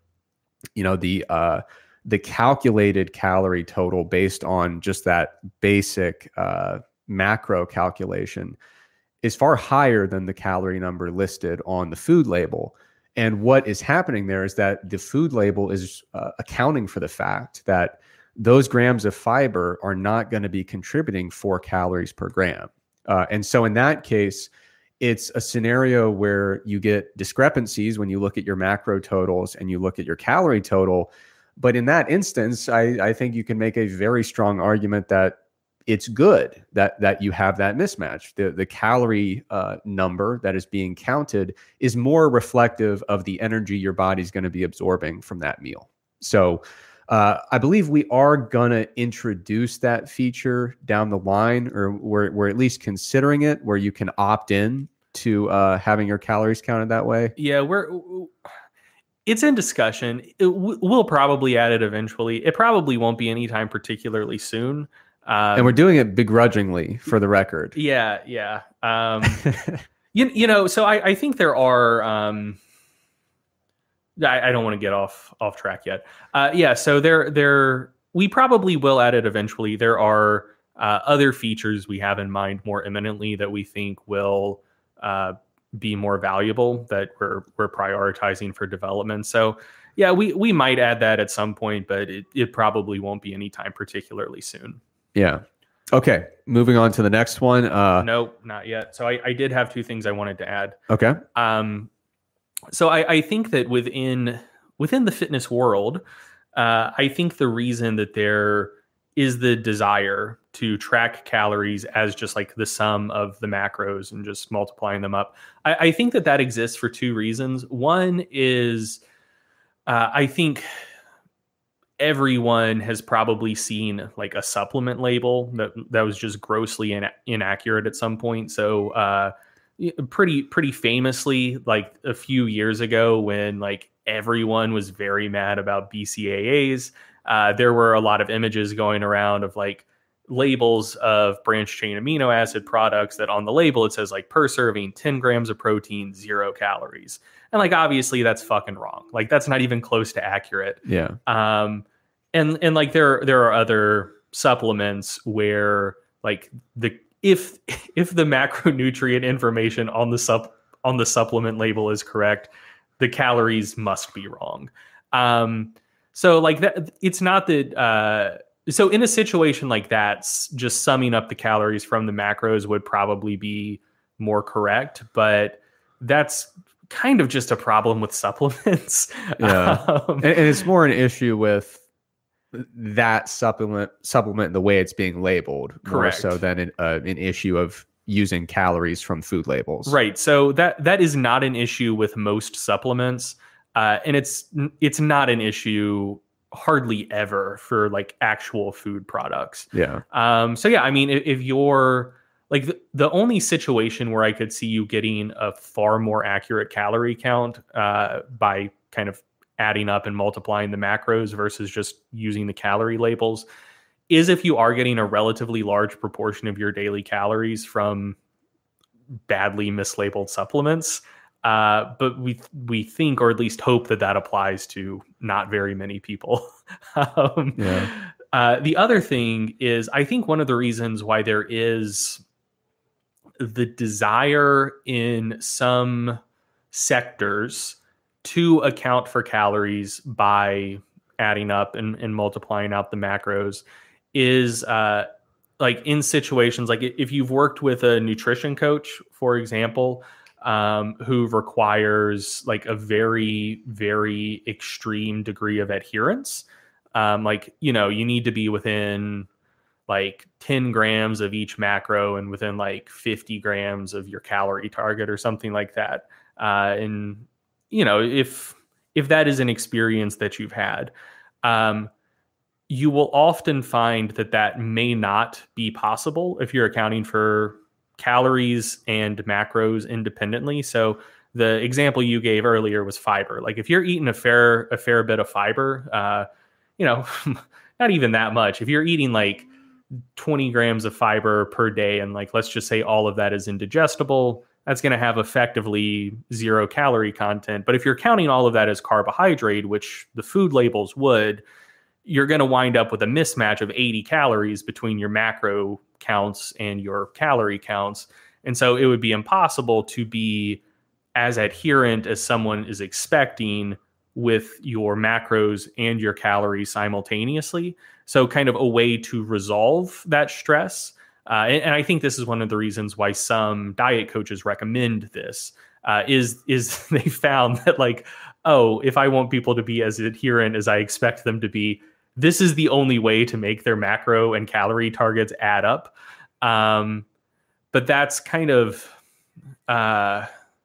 the calculated calorie total based on just that basic macro calculation is far higher than the calorie number listed on the food label. And what is happening there is that the food label is accounting for the fact that those grams of fiber are not going to be contributing 4 calories per gram. And so in that case, it's a scenario where you get discrepancies when you look at your macro totals and you look at your calorie total. But in that instance, I think you can make a very strong argument that it's good that you have that mismatch. The calorie number that is being counted is more reflective of the energy your body's going to be absorbing from that meal. So I believe we are going to introduce that feature down the line, or we're at least considering it, where you can opt in to having your calories counted that way. Yeah, it's in discussion. We'll probably add it eventually. It probably won't be anytime particularly soon. And we're doing it begrudgingly, for the record. Yeah. So I think there are. I don't want to get off track yet. So there we probably will add it eventually. There are other features we have in mind more imminently that we think will be more valuable, that we're prioritizing for development. So yeah, we might add that at some point, but it probably won't be anytime particularly soon. Yeah. Okay. Moving on to the next one. No, not yet. So I did have 2 things I wanted to add. Okay. So I think that within the fitness world, I think the reason that there is the desire to track calories as just like the sum of the macros and just multiplying them up, I think that exists for 2 reasons. One is I think everyone has probably seen like a supplement label that was just grossly inaccurate at some point. So pretty famously, like a few years ago when like everyone was very mad about BCAAs, there were a lot of images going around of like labels of branched chain amino acid products that on the label it says like per serving 10 grams of protein, 0 calories. And like obviously that's fucking wrong. Like that's not even close to accurate. Yeah. And like there are other supplements where like if the macronutrient information on the supplement label is correct, the calories must be wrong. So like that, it's not that. So in a situation like that, just summing up the calories from the macros would probably be more correct, but that's kind of just a problem with supplements. Yeah. And it's more an issue with that supplement the way it's being labeled, correct, more so than an issue of using calories from food labels. Right. So that is not an issue with most supplements, and it's not an issue hardly ever for like actual food products. Yeah. So yeah, I mean, if you're like the only situation where I could see you getting a far more accurate calorie count by kind of adding up and multiplying the macros versus just using the calorie labels is if you are getting a relatively large proportion of your daily calories from badly mislabeled supplements. But we think, or at least hope, that applies to not very many people. The other thing is, I think one of the reasons why there is the desire in some sectors to account for calories by adding up and multiplying out the macros is like in situations like if you've worked with a nutrition coach, for example, who requires like a very, very extreme degree of adherence. Like, you need to be within like 10 grams of each macro and within like 50 grams of your calorie target or something like that. And, if that is an experience that you've had, you will often find that may not be possible if you're accounting for calories and macros independently. So the example you gave earlier was fiber. Like if you're eating a fair bit of fiber, not even that much. If you're eating like 20 grams of fiber per day, and like, let's just say all of that is indigestible, that's going to have effectively 0 calorie content. But if you're counting all of that as carbohydrate, which the food labels would, you're going to wind up with a mismatch of 80 calories between your macro counts and your calorie counts. And so it would be impossible to be as adherent as someone is expecting with your macros and your calories simultaneously. So kind of a way to resolve that stress. And I think this is one of the reasons why some diet coaches recommend this, is they found that like, oh, if I want people to be as adherent as I expect them to be, this is the only way to make their macro and calorie targets add up. But that's kind of, I'm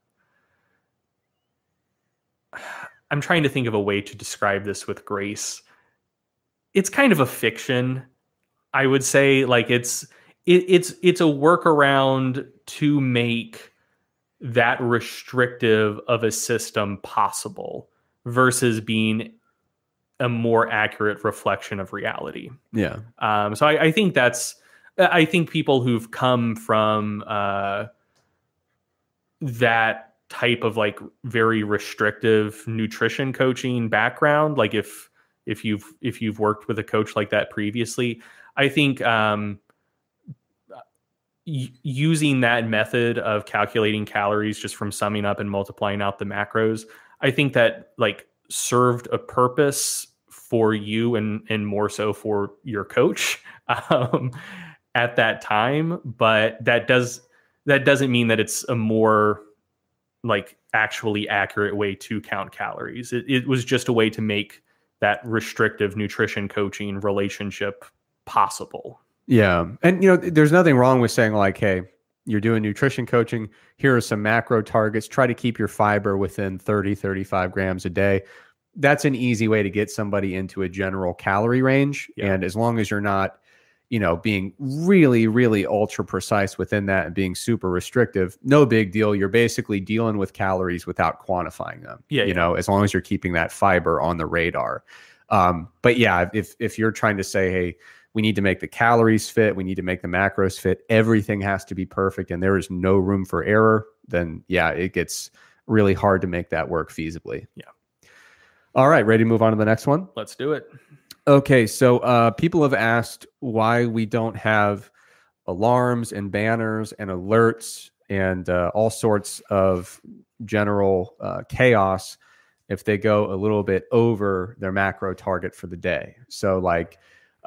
trying to think of a way to describe this with grace. It's kind of a fiction, I would say. Like it's a workaround to make that restrictive of a system possible versus being a more accurate reflection of reality. Yeah. So I think I think people who've come from that type of like very restrictive nutrition coaching background, like if you've worked with a coach like that previously, I think using that method of calculating calories just from summing up and multiplying out the macros, I think that like served a purpose for you and more so for your coach at that time. But that doesn't mean that it's a more like actually accurate way to count calories. It was just a way to make that restrictive nutrition coaching relationship possible. Yeah. And, there's nothing wrong with saying like, hey, you're doing nutrition coaching. Here are some macro targets. Try to keep your fiber within 30, 35 grams a day. That's an easy way to get somebody into a general calorie range. Yeah. And as long as you're not, being really, really ultra precise within that and being super restrictive, no big deal. You're basically dealing with calories without quantifying them, as long as you're keeping that fiber on the radar. But yeah, if you're trying to say, hey, we need to make the calories fit, we need to make the macros fit, everything has to be perfect and there is no room for error, then yeah, it gets really hard to make that work feasibly. Yeah. All right, ready to move on to the next one? Let's do it. Okay, so people have asked why we don't have alarms and banners and alerts and all sorts of general chaos if they go a little bit over their macro target for the day. So like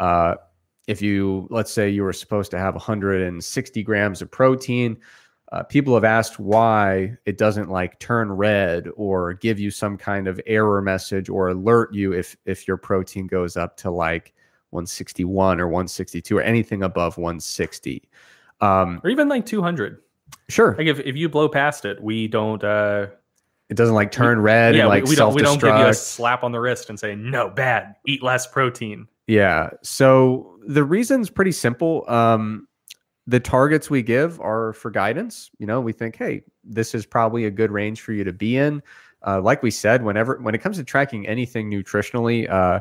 if let's say you were supposed to have 160 grams of protein, people have asked why it doesn't like turn red or give you some kind of error message or alert you if your protein goes up to like 161 or 162 or anything above 160. Or even like 200. Sure. Like if you blow past it, we don't... it doesn't like turn red and like we don't give you a self-destruct. slap on the wrist and say, no, bad, eat less protein. Yeah. So the reason's pretty simple. The targets we give are for guidance. We think, hey, this is probably a good range for you to be in. Like we said, when it comes to tracking anything nutritionally,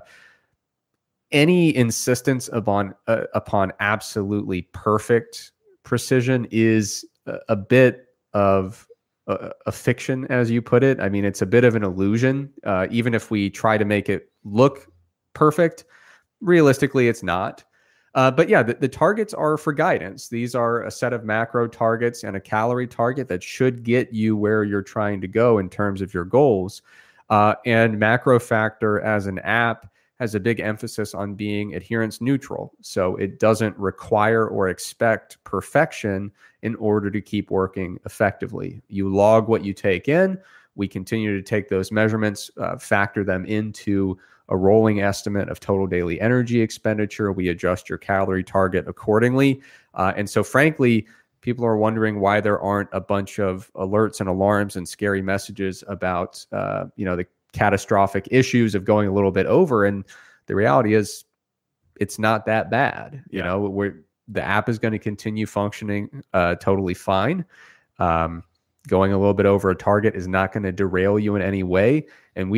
any insistence upon absolutely perfect precision is a bit of a fiction, as you put it. I mean, it's a bit of an illusion. Even if we try to make it look perfect, realistically, it's not. But yeah, the targets are for guidance. These are a set of macro targets and a calorie target that should get you where you're trying to go in terms of your goals. And Macro Factor as an app has a big emphasis on being adherence neutral. So it doesn't require or expect perfection in order to keep working effectively. You log what you take in. We continue to take those measurements, factor them into a rolling estimate of total daily energy expenditure. We adjust your calorie target accordingly. And so frankly, people are wondering why there aren't a bunch of alerts and alarms and scary messages about, the catastrophic issues of going a little bit over. And the reality is it's not that bad. You know, the app is going to continue functioning totally fine. Going a little bit over a target is not going to derail you in any way. And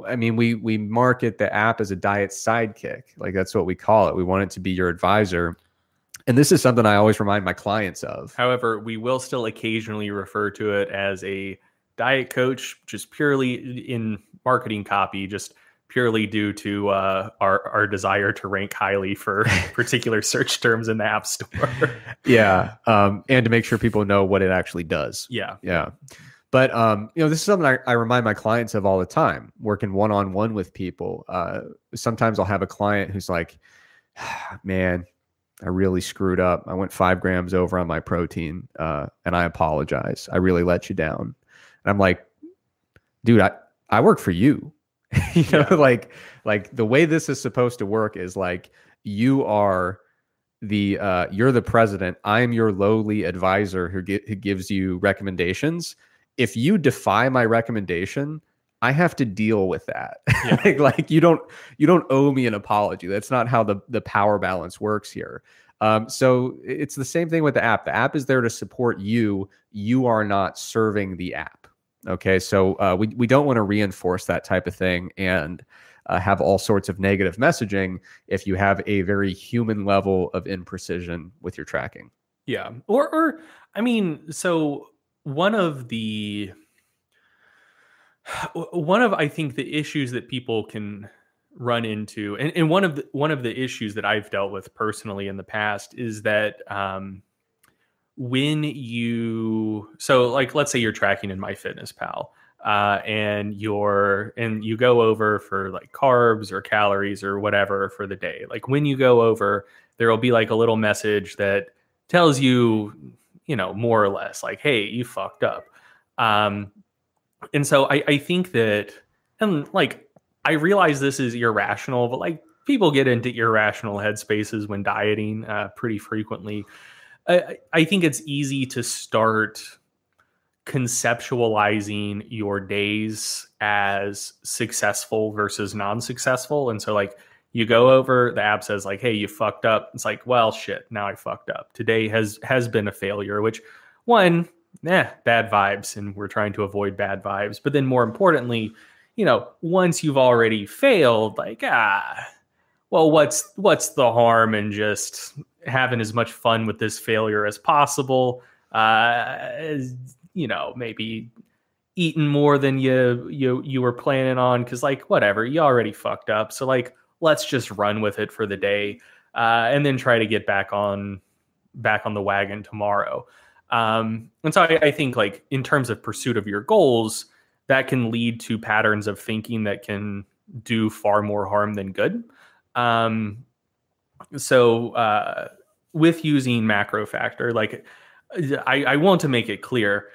we market the app as a diet sidekick. Like that's what we call it. We want it to be your advisor. And this is something I always remind my clients of. However, we will still occasionally refer to it as a diet coach, just purely in marketing copy, just purely due to our desire to rank highly for particular search terms in the App Store. Yeah. And to make sure people know what it actually does. Yeah. Yeah. But, this is something I remind my clients of all the time, working one-on-one with people. Sometimes I'll have a client who's like, man, I really screwed up. I went 5 grams over on my protein, and I apologize. I really let you down. And I'm like, dude, I work for you. Like the way this is supposed to work is like you are you're the president. I'm your lowly advisor who gives you recommendations. If you defy my recommendation, I have to deal with that. Yeah. like you don't owe me an apology. That's not how the power balance works here. So it's the same thing with the app. The app is there to support you. You are not serving the app. Okay, so we don't want to reinforce that type of thing and have all sorts of negative messaging if you have a very human level of imprecision with your tracking. Yeah, or I mean, so one of I think the issues that people can run into, and one of the issues that I've dealt with personally in the past is that let's say you're tracking in MyFitnessPal, and you go over for like carbs or calories or whatever for the day. Like when you go over, there will be like a little message that tells you, more or less like, hey, you fucked up. And so I think that, and like, I realize this is irrational, but like people get into irrational headspaces when dieting pretty frequently. I think it's easy to start conceptualizing your days as successful versus non-successful. And so like you go over, the app says like, hey, you fucked up. It's like, well, shit, now I fucked up. Today has been a failure, which bad vibes. And we're trying to avoid bad vibes. But then more importantly, once you've already failed, like, well, what's the harm in just having as much fun with this failure as possible? Maybe eating more than you were planning on, because like whatever, you already fucked up. So like let's just run with it for the day, and then try to get back on the wagon tomorrow. And so I think like in terms of pursuit of your goals, that can lead to patterns of thinking that can do far more harm than good. So with using Macro Factor, like I want to make it clear,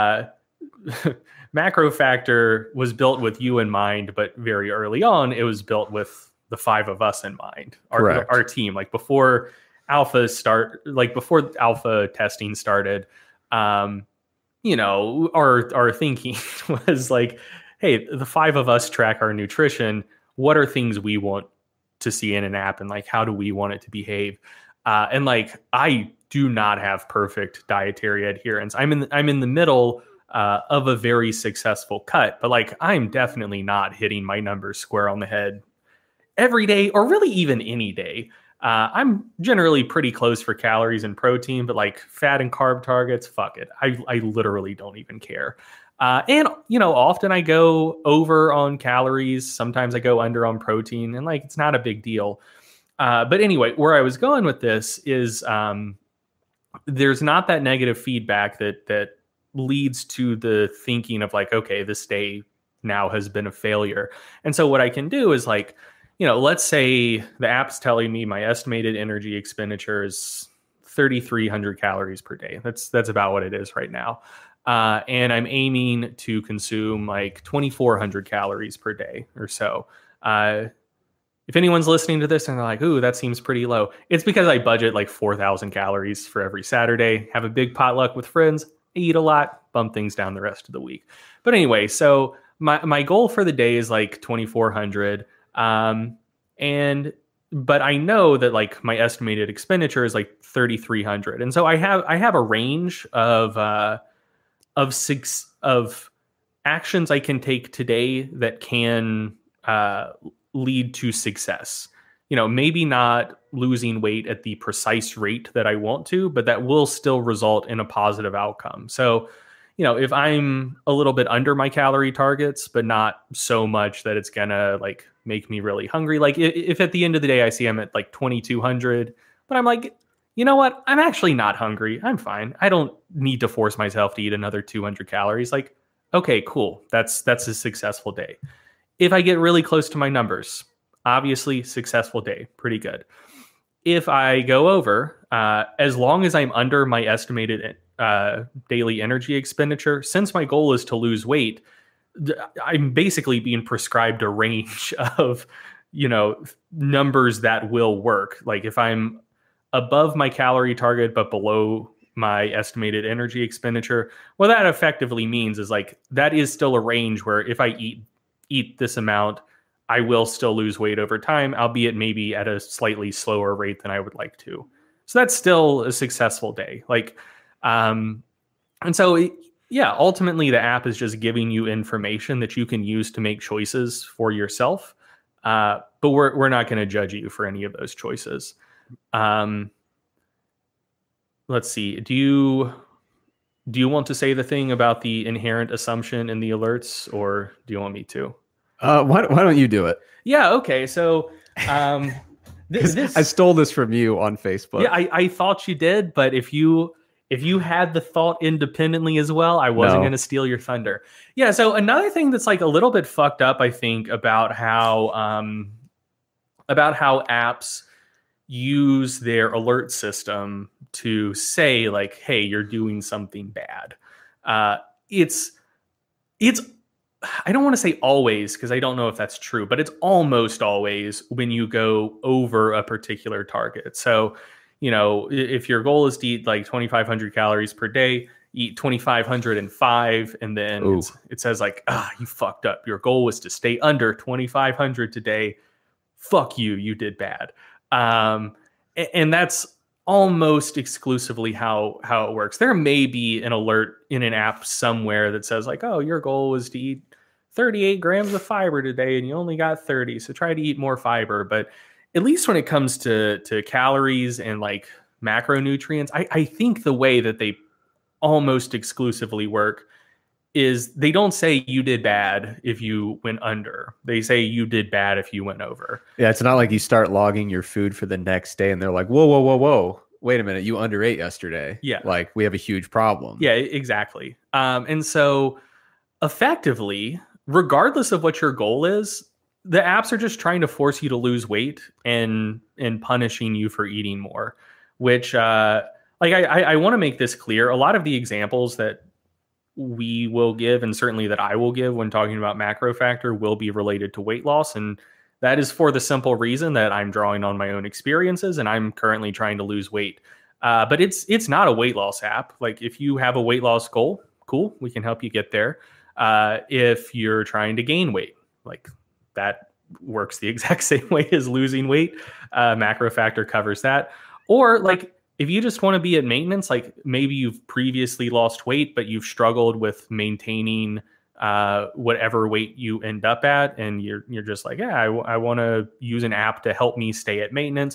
Macro Factor was built with you in mind, but very early on, it was built with the 5 of us in mind, our team. Like before alpha testing started, our thinking was like, hey, the 5 of us track our nutrition. What are things we want to see in an app, and like how do we want it to behave? And like I do not have perfect dietary adherence. I'm in the middle of a very successful cut, but like I'm definitely not hitting my numbers square on the head every day, or really even any day. I'm generally pretty close for calories and protein, but like fat and carb targets, fuck it. I literally don't even care. And, often I go over on calories. Sometimes I go under on protein, and like, it's not a big deal. But anyway, where I was going with this is there's not that negative feedback that leads to the thinking of like, okay, this day now has been a failure. And so what I can do is like, let's say the app's telling me my estimated energy expenditure is 3,300 calories per day. That's about what it is right now. And I'm aiming to consume like 2,400 calories per day or so. If anyone's listening to this and they're like, ooh, that seems pretty low, it's because I budget like 4,000 calories for every Saturday, have a big potluck with friends, eat a lot, bump things down the rest of the week. But anyway, so my goal for the day is like 2,400. But I know that like my estimated expenditure is like 3,300. And so I have a range of actions I can take today that can, lead to success. Maybe not losing weight at the precise rate that I want to, but that will still result in a positive outcome. So, if I'm a little bit under my calorie targets, but not so much that it's gonna like make me really hungry. Like if at the end of the day I see I'm at like 2,200, but I'm like, you know what? I'm actually not hungry. I'm fine. I don't need to force myself to eat another 200 calories. Like, okay, cool. That's a successful day. If I get really close to my numbers, obviously successful day, pretty good. If I go over, as long as I'm under my estimated daily energy expenditure, since my goal is to lose weight, I'm basically being prescribed a range of, numbers that will work. Like if I'm above my calorie target, but below my estimated energy expenditure, what that effectively means is like, that is still a range where if I eat this amount, I will still lose weight over time, albeit maybe at a slightly slower rate than I would like to. So that's still a successful day. Like, and so, ultimately the app is just giving you information that you can use to make choices for yourself. But we're not going to judge you for any of those choices. Let's see. Do you want to say the thing about the inherent assumption in the alerts, or do you want me to? Why don't you do it? Yeah. Okay. So, I stole this from you on Facebook. Yeah, I thought you did, but if you had the thought independently as well, I wasn't going to steal your thunder. Yeah. So another thing that's like a little bit fucked up, I think, about how apps use their alert system to say like, hey, you're doing something bad. It's I don't want to say always, because I don't know if that's true, but it's almost always when you go over a particular target. So, if your goal is to eat like 2,500 calories per day, eat 2,505, and then it says like, you fucked up. Your goal was to stay under 2,500 today. Fuck you. You did bad. And that's almost exclusively how it works. There may be an alert in an app somewhere that says like, oh, your goal was to eat 38 grams of fiber today and you only got 30. So try to eat more fiber. But at least when it comes to calories and like macronutrients, I think the way that they almost exclusively work is they don't say you did bad if you went under. They say you did bad if you went over. Yeah, it's not like you start logging your food for the next day and they're like, whoa. Wait a minute, you underate yesterday. Yeah. Like we have a huge problem. Yeah, exactly. And so effectively, regardless of what your goal is, the apps are just trying to force you to lose weight and punishing you for eating more, which I want to make this clear. A lot of the examples that we will give, and certainly that I will give when talking about Macro Factor, will be related to weight loss. And that is for the simple reason that I'm drawing on my own experiences and I'm currently trying to lose weight. But it's not a weight loss app. Like if you have a weight loss goal, cool, we can help you get there. If you're trying to gain weight, like that works the exact same way as losing weight. Macro Factor covers that. Or like if you just want to be at maintenance, like maybe you've previously lost weight, but you've struggled with maintaining whatever weight you end up at, and you're just like, yeah, I want to use an app to help me stay at maintenance.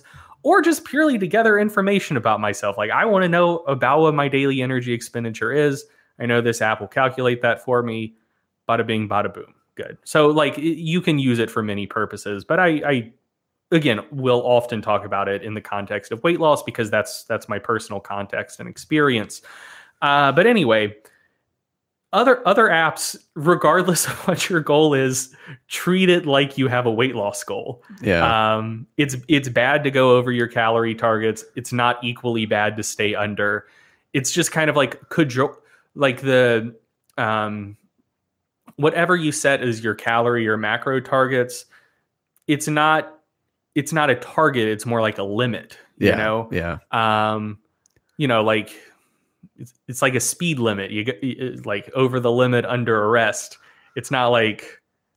or just purely to gather information about myself. Like, I want to know about what my daily energy expenditure is. I know this app will calculate that for me. Bada bing, bada boom. Good. So like you can use it for many purposes, but I again will often talk about it in the context of weight loss because that's my personal context and experience. But anyway, other apps, regardless of what your goal is, treat it like you have a weight loss goal. Yeah. It's bad to go over your calorie targets. It's not equally bad to stay under. It's just kind of like the whatever you set as your calorie or macro targets, it's not a target. It's more like a limit, you know? Yeah. Like it's like a speed limit. You get like over the limit, under arrest. It's not like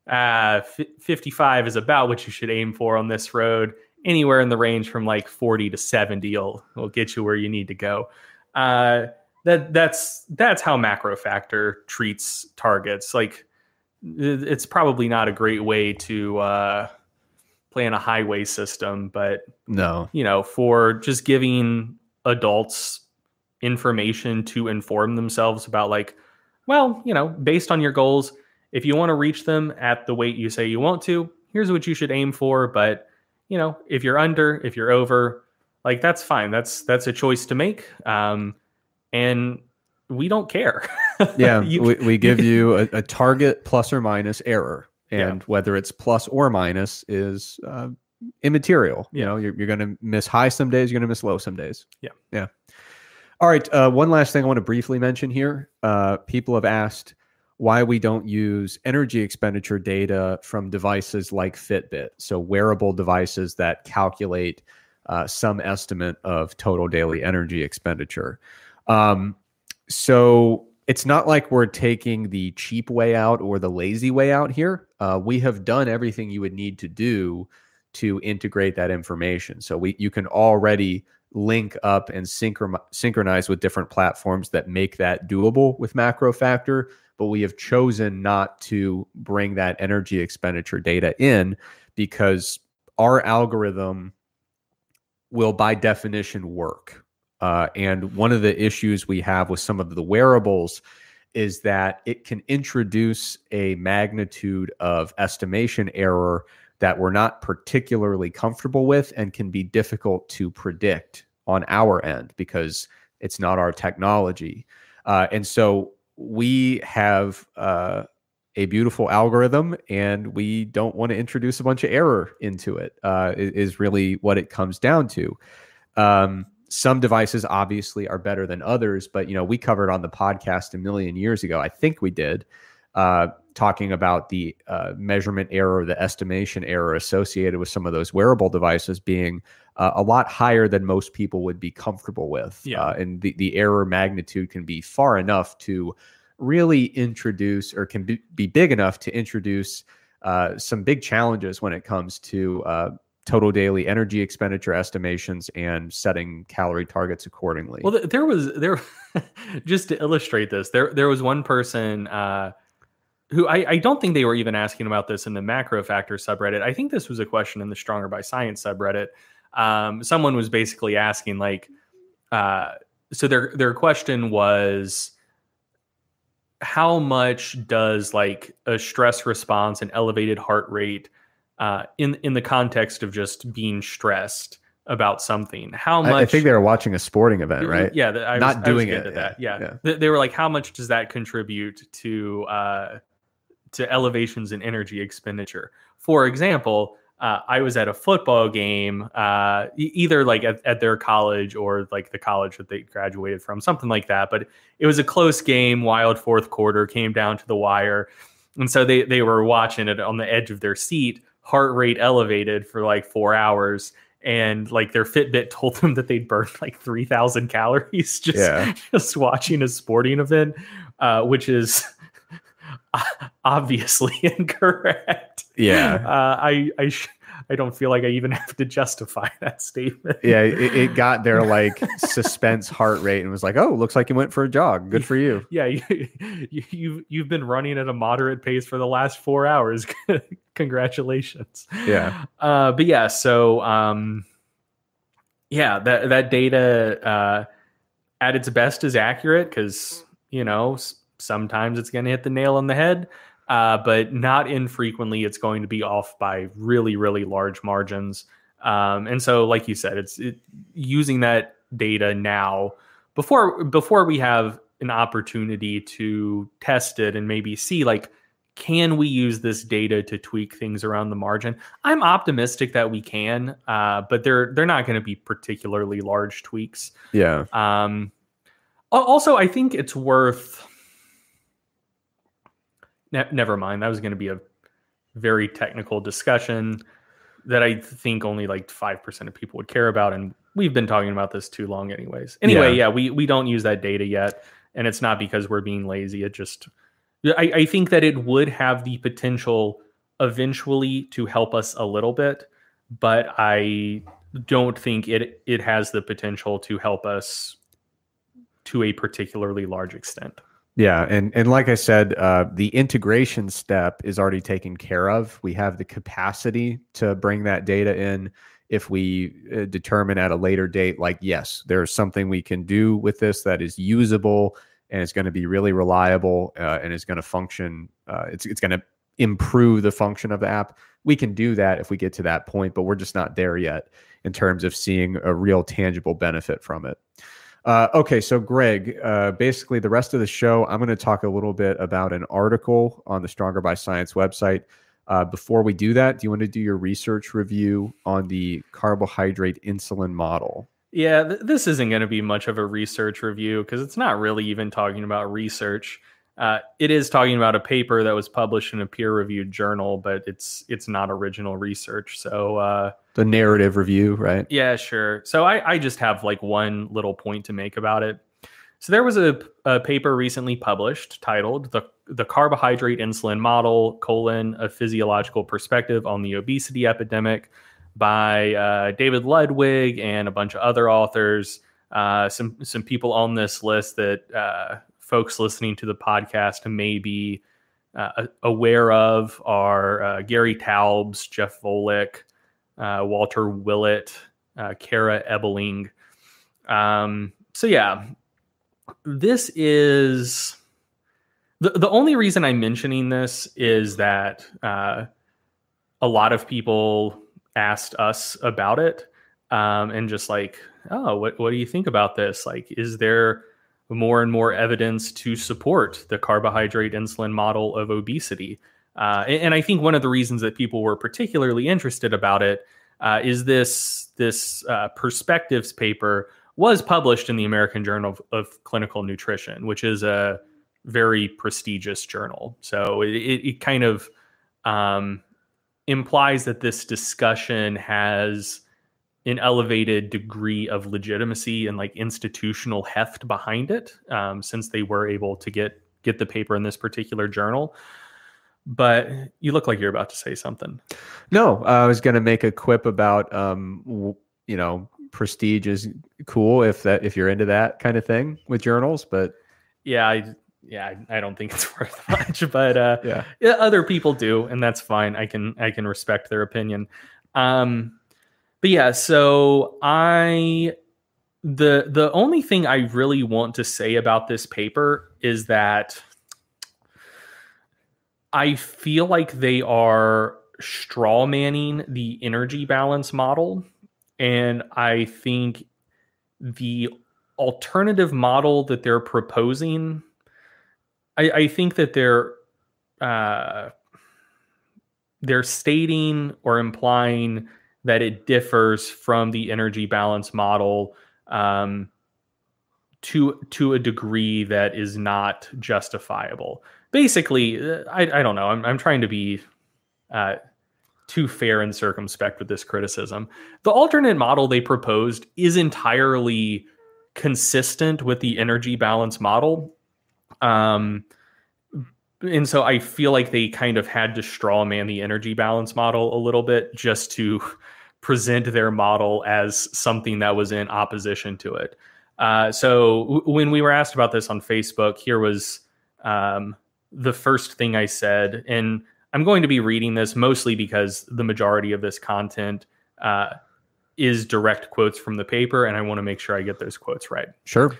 55 is about what you should aim for on this road. Anywhere in the range from like 40 to 70 will get you where you need to go. That's how Macrofactor treats targets. Like, it's probably not a great way to plan a highway system, but no, for just giving adults information to inform themselves about, like, well, based on your goals, if you want to reach them at the weight you say you want to, here's what you should aim for. But if you're under, if you're over, like, that's fine. That's a choice to make. And we don't care. Yeah, we give you a target plus or minus error, and whether it's plus or minus is immaterial. You're going to miss high some days, you're going to miss low some days. Yeah. All right. One last thing I want to briefly mention here. People have asked why we don't use energy expenditure data from devices like Fitbit, so wearable devices that calculate some estimate of total daily energy expenditure. So it's not like we're taking the cheap way out or the lazy way out here. We have done everything you would need to do to integrate that information. So you can already link up and synchronize with different platforms that make that doable with Macrofactor, but we have chosen not to bring that energy expenditure data in because our algorithm will by definition work. And one of the issues we have with some of the wearables is that it can introduce a magnitude of estimation error that we're not particularly comfortable with and can be difficult to predict on our end because it's not our technology. And so we have a beautiful algorithm and we don't want to introduce a bunch of error into it, is really what it comes down to. Some devices obviously are better than others, but we covered on the podcast a million years ago, I think we did, talking about the measurement error, the estimation error associated with some of those wearable devices being a lot higher than most people would be comfortable with. Yeah. And the error magnitude can be far enough to really introduce, or can be big enough to introduce some big challenges when it comes to total daily energy expenditure estimations and setting calorie targets accordingly. Well, there just to illustrate this, there was one person who I don't think they were even asking about this in the Macrofactor subreddit. I think this was a question in the Stronger by Science subreddit. Someone was basically asking, like, so their question was, how much does like a stress response and elevated heart rate in the context of just being stressed about something, how much? I think they were watching a sporting event, right? Yeah, not doing it. That. Yeah. They were like, how much does that contribute to elevations in energy expenditure? For example, I was at a football game, either like at their college or like the college that they graduated from, something like that. But it was a close game, wild fourth quarter, came down to the wire. And so they were watching it on the edge of their seat, heart rate elevated for like 4 hours. And like their Fitbit told them that they'd burned like 3,000 calories just watching a sporting event, which is obviously incorrect. Yeah. I don't feel like I even have to justify that statement. Yeah, it got their like suspense heart rate and was like, oh, looks like you went for a jog. Good for you. Yeah, you've been running at a moderate pace for the last 4 hours. Congratulations. Yeah. But yeah, so Yeah, that data at its best is accurate because, sometimes it's going to hit the nail on the head, but not infrequently it's going to be off by really, really large margins. And so, like you said, it's using that data now before we have an opportunity to test it and maybe see, like, can we use this data to tweak things around the margin? I'm optimistic that we can, but they're not going to be particularly large tweaks. Yeah. Also, I think it's worth. Never mind. That was going to be a very technical discussion that I think only like 5% of people would care about, and we've been talking about this too long, anyways. Anyway, we don't use that data yet, and it's not because we're being lazy. It just. I think that it would have the potential eventually to help us a little bit, but I don't think it has the potential to help us to a particularly large extent. Yeah, and like I said, the integration step is already taken care of. We have the capacity to bring that data in if we determine at a later date, like, yes, there's something we can do with this that is usable, and it's going to be really reliable, and it's going to function. It's going to improve the function of the app. We can do that if we get to that point, but we're just not there yet in terms of seeing a real tangible benefit from it. Okay, so Greg, basically the rest of the show, I'm going to talk a little bit about an article on the Stronger by Science website. Before we do that, do you want to do your research review on the carbohydrate insulin model? Yeah, this isn't going to be much of a research review because it's not really even talking about research. It is talking about a paper that was published in a peer-reviewed journal, but it's not original research. So the narrative review, right? Yeah, sure. So I just have like one little point to make about it. So there was a paper recently published titled "The Carbohydrate Insulin Model: a Physiological Perspective on the Obesity Epidemic" by David Ludwig and a bunch of other authors. Some people on this list that folks listening to the podcast may be aware of are Gary Taubes, Jeff Volek, Walter Willett, Kara Ebeling. So yeah, this is the only reason I'm mentioning this is that a lot of people asked us about it, and just like, oh, what do you think about this? Like, is there more and more evidence to support the carbohydrate insulin model of obesity? And I think one of the reasons that people were particularly interested about it is this perspectives paper was published in the American Journal of Clinical Nutrition, which is a very prestigious journal. So it kind of implies that this discussion has an elevated degree of legitimacy and like institutional heft behind it, since they were able to get the paper in this particular journal. But you look like you're about to say something. No, I was going to make a quip about, prestige is cool if you're into that kind of thing with journals, but I don't think it's worth much, but other people do, and that's fine. I can respect their opinion. But yeah, so the only thing I really want to say about this paper is that I feel like they are straw manning the energy balance model. And I think the alternative model that they're proposing, I think that they're stating or implying that it differs from the energy balance model to a degree that is not justifiable. Basically, I don't know. I'm trying to be too fair and circumspect with this criticism. The alternate model they proposed is entirely consistent with the energy balance model. And so I feel like they kind of had to straw man the energy balance model a little bit just to present their model as something that was in opposition to it. So when we were asked about this on Facebook, here was the first thing I said, and I'm going to be reading this mostly because the majority of this content is direct quotes from the paper, and I want to make sure I get those quotes right. Sure.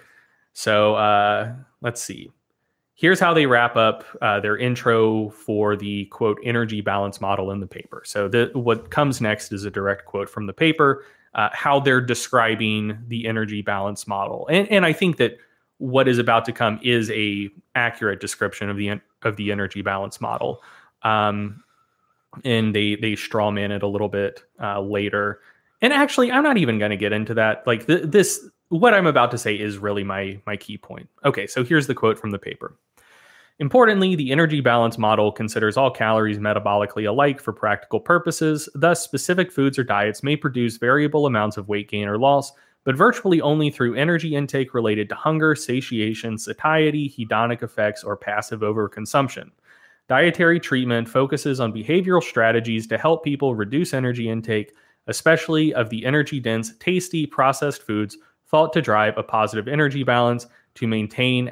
So let's see. Here's how they wrap up their intro for the, quote, energy balance model in the paper. So what comes next is a direct quote from the paper, how they're describing the energy balance model. And I think that what is about to come is a accurate description of the energy balance model. And they strawman it a little bit later. And actually, I'm not even going to get into that. Like what I'm about to say is really my key point. Okay, so here's the quote from the paper. Importantly, the energy balance model considers all calories metabolically alike for practical purposes. Thus, specific foods or diets may produce variable amounts of weight gain or loss, but virtually only through energy intake related to hunger, satiation, satiety, hedonic effects, or passive overconsumption. Dietary treatment focuses on behavioral strategies to help people reduce energy intake, especially of the energy-dense, tasty, processed foods thought to drive a positive energy balance to maintain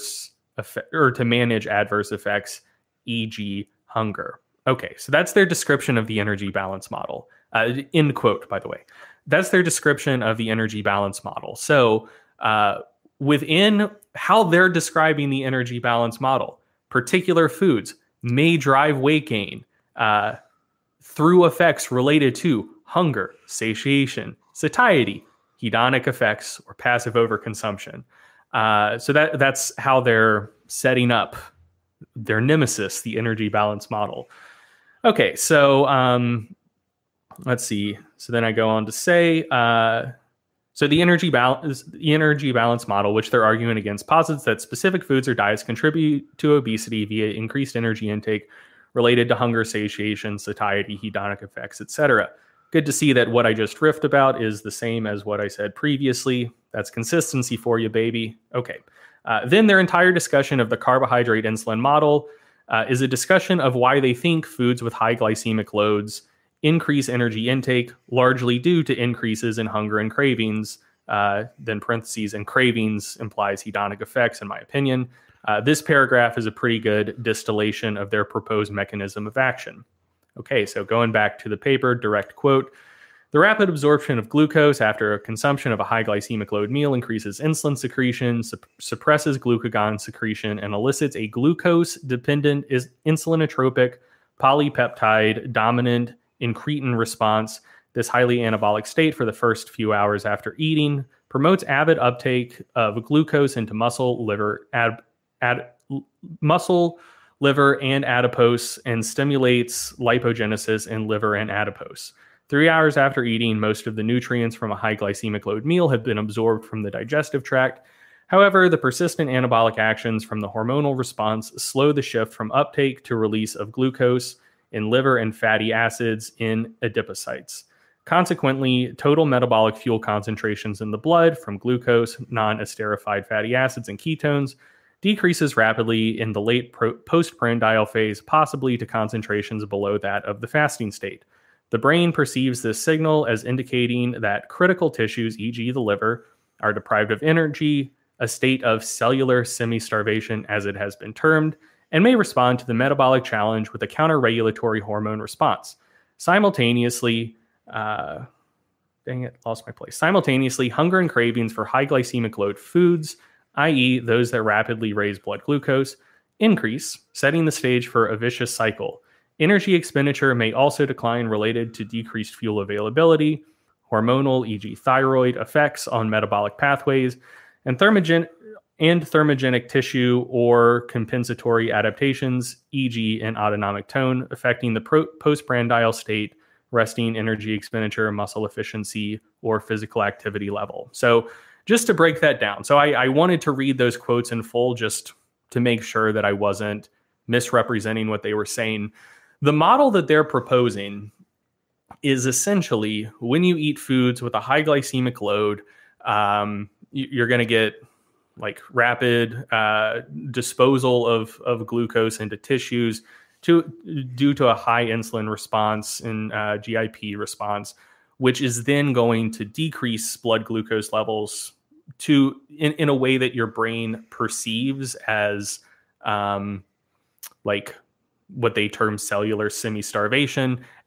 to manage adverse effects, e.g., hunger. Okay, so that's their description of the energy balance model. End quote, by the way. That's their description of the energy balance model. So within how they're describing the energy balance model, particular foods may drive weight gain through effects related to hunger, satiation, satiety, hedonic effects, or passive overconsumption. So that's how they're setting up their nemesis, the energy balance model. Okay, so let's see. So then I go on to say, so the energy balance model, which they're arguing against, posits that specific foods or diets contribute to obesity via increased energy intake related to hunger, satiation, satiety, hedonic effects, etc. Good to see that what I just riffed about is the same as what I said previously. That's consistency for you, baby. Okay. Then their entire discussion of the carbohydrate insulin model is a discussion of why they think foods with high glycemic loads increase energy intake, largely due to increases in hunger and cravings. Then parentheses, and cravings implies hedonic effects, in my opinion. This paragraph is a pretty good distillation of their proposed mechanism of action. Okay, so going back to the paper, direct quote. The rapid absorption of glucose after a consumption of a high glycemic load meal increases insulin secretion, suppresses glucagon secretion, and elicits a glucose-dependent insulinotropic polypeptide dominant incretin response. This highly anabolic state for the first few hours after eating promotes avid uptake of glucose into muscle, liver, liver and adipose, and stimulates lipogenesis in liver and adipose. 3 hours after eating, most of the nutrients from a high glycemic load meal have been absorbed from the digestive tract. However, the persistent anabolic actions from the hormonal response slow the shift from uptake to release of glucose in liver and fatty acids in adipocytes. Consequently, total metabolic fuel concentrations in the blood from glucose, non-esterified fatty acids, and ketones decreases rapidly in the late postprandial phase, possibly to concentrations below that of the fasting state. The brain perceives this signal as indicating that critical tissues, e.g. the liver, are deprived of energy, a state of cellular semi-starvation as it has been termed, and may respond to the metabolic challenge with a counter-regulatory hormone response. Simultaneously, Simultaneously, hunger and cravings for high glycemic load foods, i.e. those that rapidly raise blood glucose, increase, setting the stage for a vicious cycle. Energy expenditure may also decline related to decreased fuel availability, hormonal, e.g. thyroid, effects on metabolic pathways, and thermogenic tissue or compensatory adaptations, e.g. in autonomic tone, affecting the postprandial state, resting energy expenditure, muscle efficiency, or physical activity level. So just to break that down. So I wanted to read those quotes in full just to make sure that I wasn't misrepresenting what they were saying. The model that they're proposing is essentially when you eat foods with a high glycemic load, you're going to get like rapid disposal of glucose into tissues due to a high insulin response and GIP response, which is then going to decrease blood glucose levels in a way that your brain perceives as like what they term cellular semi-starvation,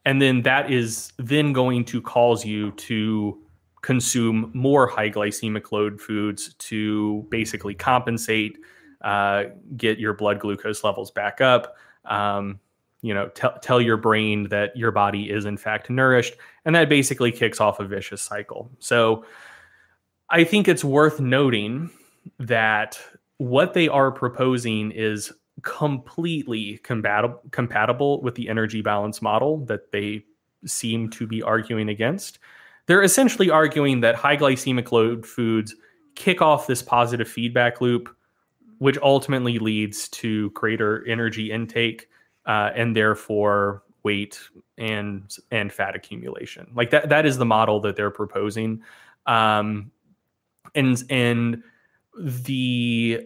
And then that is then going to cause you to consume more high glycemic load foods to basically compensate, get your blood glucose levels back up, tell your brain that your body is in fact nourished. And that basically kicks off a vicious cycle. So I think it's worth noting that what they are proposing is completely compatible with the energy balance model that they seem to be arguing against. They're essentially arguing that high glycemic load foods kick off this positive feedback loop, which ultimately leads to greater energy intake and therefore weight and fat accumulation. Like that is the model that they're proposing. And the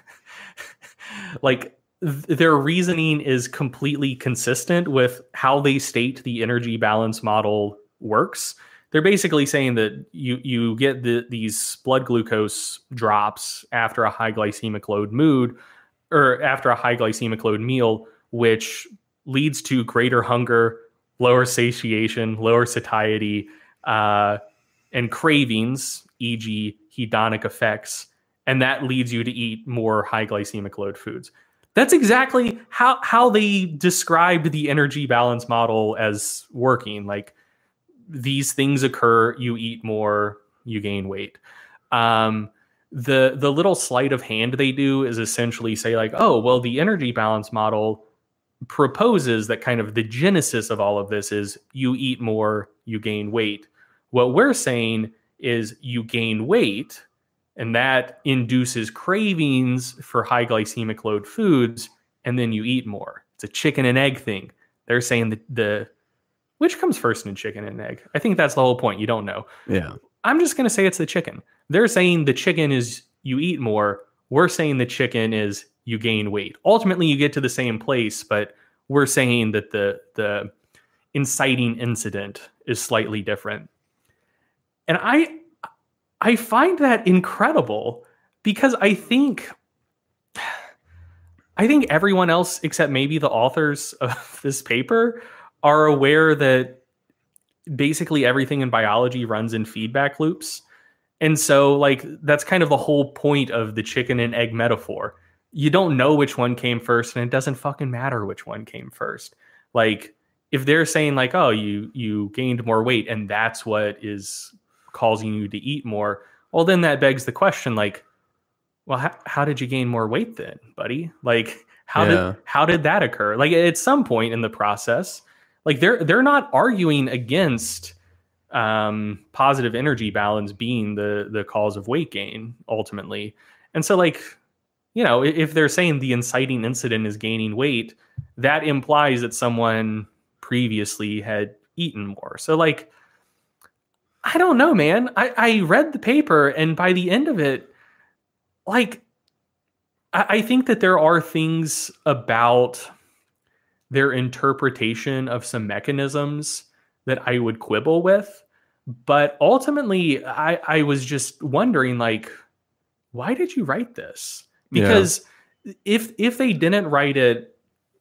like their reasoning is completely consistent with how they state the energy balance model works. They're basically saying that you get these blood glucose drops after a high glycemic load mood or after a high glycemic load meal, which leads to greater hunger, lower satiation, lower satiety, and cravings, e.g. hedonic effects. And that leads you to eat more high glycemic load foods. That's exactly how they described the energy balance model as working. Like, these things occur, you eat more, you gain weight. The little sleight of hand they do is essentially say like, oh, well, the energy balance model proposes that kind of the genesis of all of this is you eat more, you gain weight. What we're saying is you gain weight, and that induces cravings for high glycemic load foods, and then you eat more. It's a chicken and egg thing. They're saying that which comes first in chicken and egg? I think that's the whole point. You don't know. Yeah. I'm just going to say it's the chicken. They're saying the chicken is you eat more. We're saying the chicken is you gain weight. Ultimately, you get to the same place, but we're saying that the inciting incident is slightly different. And I find that incredible because I think everyone else except maybe the authors of this paper are aware that basically everything in biology runs in feedback loops. And so like that's kind of the whole point of the chicken and egg metaphor. You don't know which one came first, and it doesn't fucking matter which one came first. Like if they're saying like, oh, you gained more weight and that's what is causing you to eat more, well, then that begs the question like, well, how did you gain more weight then, buddy? Like how did that occur? Like at some point in the process, like they're not arguing against positive energy balance being the cause of weight gain ultimately. And so like, you know, if they're saying the inciting incident is gaining weight, that implies that someone previously had eaten more. So like, I don't know, man. I read the paper, and by the end of it, like, I think that there are things about their interpretation of some mechanisms that I would quibble with. But ultimately, I was just wondering, like, why did you write this? Because if they didn't write it,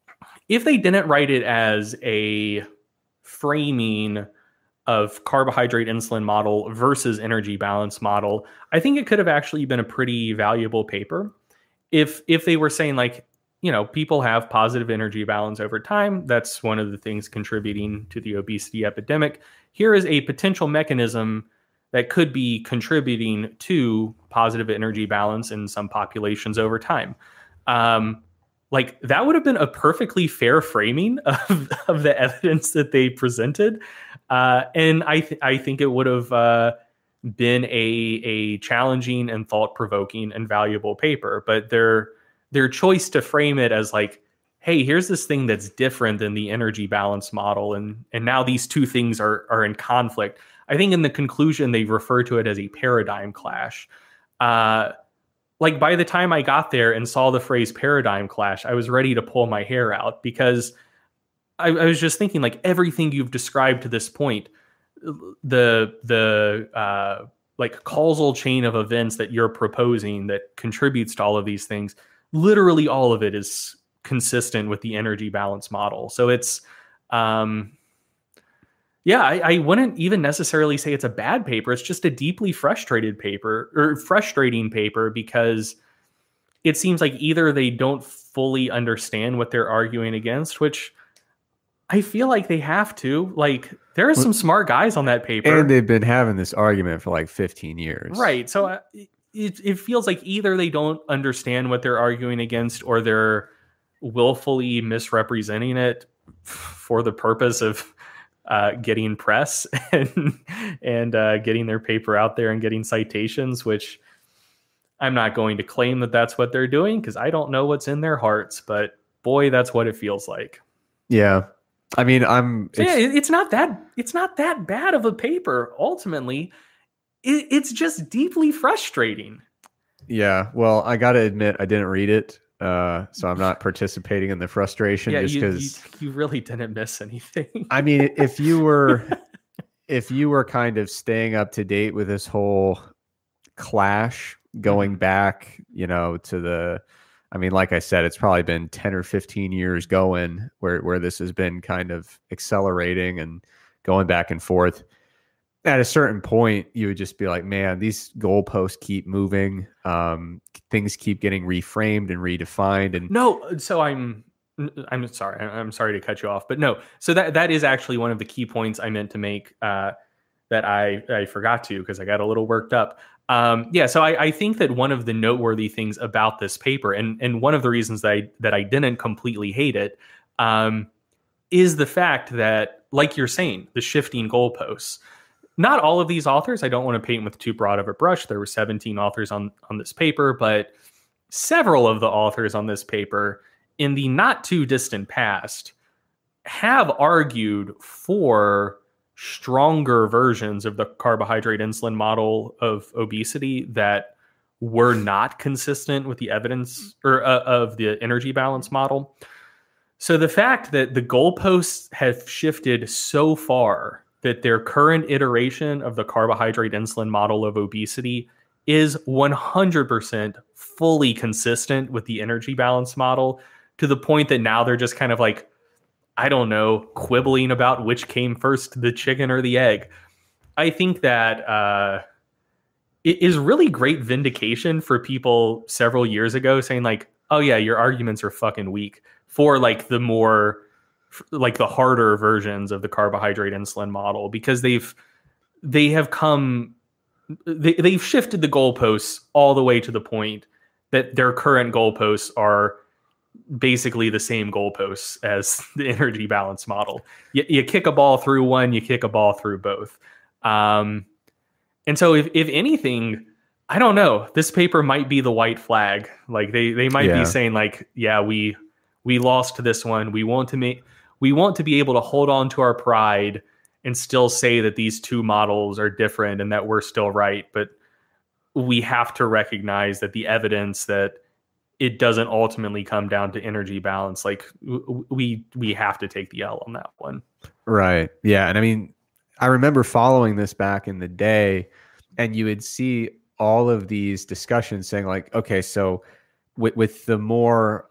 as a framing of carbohydrate insulin model versus energy balance model, I think it could have actually been a pretty valuable paper. If they were saying like, you know, people have positive energy balance over time, that's one of the things contributing to the obesity epidemic. Here is a potential mechanism that could be contributing to positive energy balance in some populations over time. Like that would have been a perfectly fair framing of the evidence that they presented. And I think it would have been a challenging and thought-provoking and valuable paper. But their choice to frame it as like, hey, here's this thing that's different than the energy balance model, and now these two things are in conflict. I think in the conclusion, they refer to it as a paradigm clash. Like by the time I got there and saw the phrase paradigm clash, I was ready to pull my hair out because I was just thinking like everything you've described to this point, the like causal chain of events that you're proposing that contributes to all of these things, literally all of it is consistent with the energy balance model. So it's, Yeah, I wouldn't even necessarily say it's a bad paper. It's just a deeply frustrating paper because it seems like either they don't fully understand what they're arguing against, which I feel like they have to. Like, there are some smart guys on that paper. And they've been having this argument for like 15 years. Right. So it feels like either they don't understand what they're arguing against or they're willfully misrepresenting it for the purpose of getting press and getting their paper out there and getting citations, which I'm not going to claim that that's what they're doing because I don't know what's in their hearts, but boy, that's what it feels like. Yeah. I mean, it's not that bad of a paper. Ultimately, it's just deeply frustrating. Yeah. Well, I got to admit, I didn't read it. So I'm not participating in the frustration just because you really didn't miss anything. I mean, if you were kind of staying up to date with this whole clash going back, I mean, like I said, it's probably been 10 or 15 years going where this has been kind of accelerating and going back and forth. At a certain point, you would just be like, man, these goalposts keep moving. Things keep getting reframed and redefined. And no, so I'm sorry. I'm sorry to cut you off, but no. So that is actually one of the key points I meant to make that I forgot to because I got a little worked up. So I think that one of the noteworthy things about this paper, and one of the reasons that I didn't completely hate it, is the fact that, like you're saying, the shifting goalposts. Not all of these authors, I don't want to paint with too broad of a brush. There were 17 authors on this paper, but several of the authors on this paper in the not too distant past have argued for stronger versions of the carbohydrate insulin model of obesity that were not consistent with the evidence or of the energy balance model. So the fact that the goalposts have shifted so far that their current iteration of the carbohydrate insulin model of obesity is 100% fully consistent with the energy balance model, to the point that now they're just kind of like, I don't know, quibbling about which came first, the chicken or the egg. I think that it is really great vindication for people several years ago saying like, oh yeah, your arguments are fucking weak, for like the more like the harder versions of the carbohydrate insulin model, because they've shifted the goalposts all the way to the point that their current goalposts are basically the same goalposts as the energy balance model. You kick a ball through one, you kick a ball through both. And so if anything, I don't know, this paper might be the white flag. Like they might be saying like, yeah, we lost this one. We want to be able to hold on to our pride and still say that these two models are different and that we're still right. But we have to recognize that the evidence that it doesn't ultimately come down to energy balance, like we have to take the L on that one. Right. Yeah. And I mean, I remember following this back in the day, and you would see all of these discussions saying like, okay, so with the more,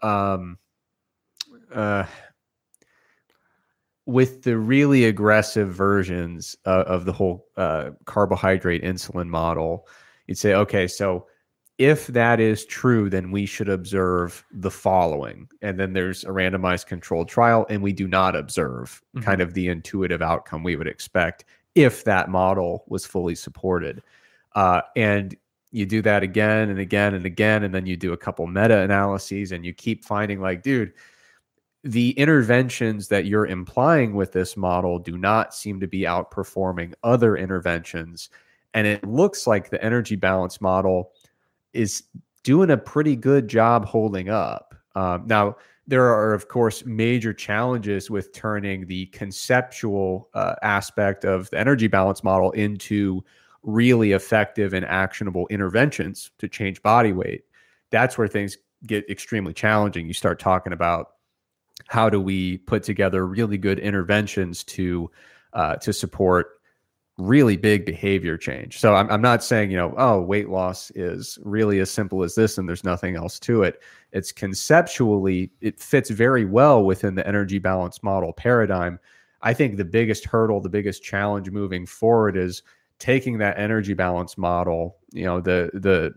with the really aggressive versions of the whole carbohydrate insulin model, you'd say, okay, so if that is true, then we should observe the following. And then there's a randomized controlled trial, and we do not observe kind of the intuitive outcome we would expect if that model was fully supported. And you do that again and again and again, and then you do a couple meta-analyses, and you keep finding like, dude, the interventions that you're implying with this model do not seem to be outperforming other interventions. And it looks like the energy balance model is doing a pretty good job holding up. Now, there are, of course, major challenges with turning the conceptual aspect of the energy balance model into really effective and actionable interventions to change body weight. That's where things get extremely challenging. You start talking about how do we put together really good interventions to support really big behavior change. So I'm not saying, weight loss is really as simple as this and there's nothing else to it. It's conceptually, it fits very well within the energy balance model paradigm. I think the biggest hurdle, the biggest challenge moving forward is taking that energy balance model, the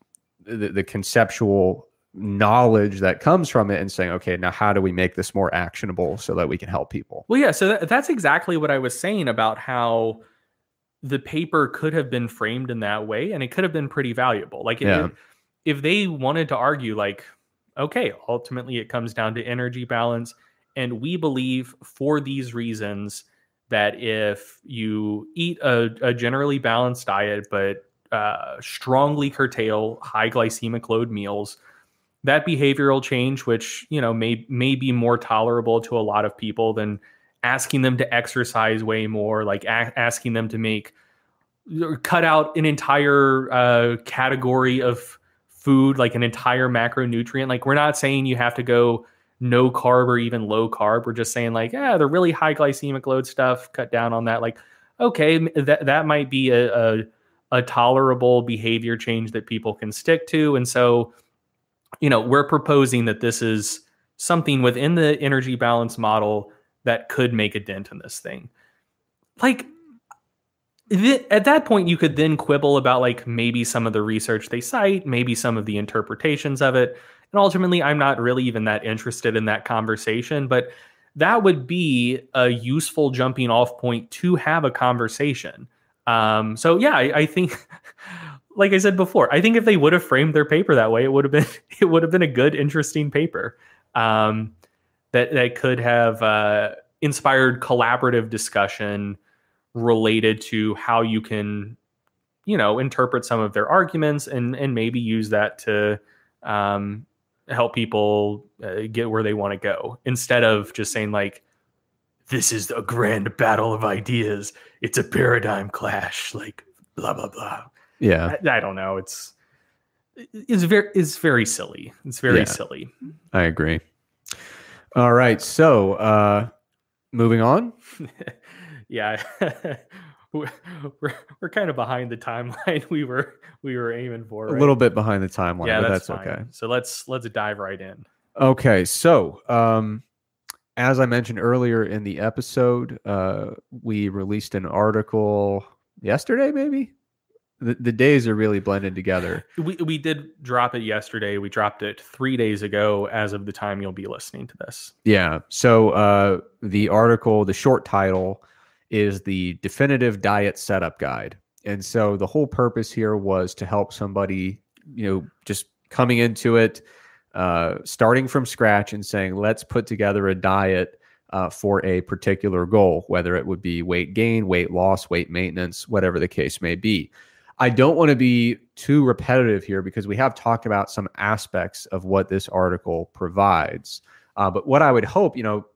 conceptual knowledge that comes from it, and saying, okay, now how do we make this more actionable so that we can help people? Well, yeah, so that's exactly what I was saying about how the paper could have been framed in that way, and it could have been pretty valuable. Like, if they wanted to argue, like, okay, ultimately it comes down to energy balance, and we believe for these reasons that if you eat a generally balanced diet, but strongly curtail high glycemic load meals, that behavioral change, which, may be more tolerable to a lot of people than asking them to exercise way more, like asking them to cut out an entire category of food, like an entire macronutrient. Like, we're not saying you have to go no carb or even low carb. We're just saying, like, the really high glycemic load stuff, cut down on that. Like, okay, that might be a tolerable behavior change that people can stick to. And so, we're proposing that this is something within the energy balance model that could make a dent in this thing. Like, at that point, you could then quibble about, like, maybe some of the research they cite, maybe some of the interpretations of it. And ultimately, I'm not really even that interested in that conversation, but that would be a useful jumping off point to have a conversation. So yeah, I think, like I said before, I think if they would have framed their paper that way, it would have been a good, interesting paper that could have inspired collaborative discussion related to how you can, interpret some of their arguments and maybe use that to help people get where they want to go, instead of just saying, like, this is a grand battle of ideas, it's a paradigm clash, like, blah blah blah. Yeah, I don't know. It's very silly. It's very silly. I agree. All right, so moving on. Yeah. We're kind of behind the timeline we were aiming for. Right? A little bit behind the timeline, yeah, but that's okay. So let's dive right in. Okay, so as I mentioned earlier in the episode, we released an article yesterday, maybe. The days are really blended together. We did drop it yesterday. We dropped it 3 days ago as of the time you'll be listening to this. Yeah. So the article, the short title is the Definitive Diet Setup Guide. And so the whole purpose here was to help somebody, just coming into it, starting from scratch and saying, let's put together a diet for a particular goal, whether it would be weight gain, weight loss, weight maintenance, whatever the case may be. I don't want to be too repetitive here because we have talked about some aspects of what this article provides. But what I would hope,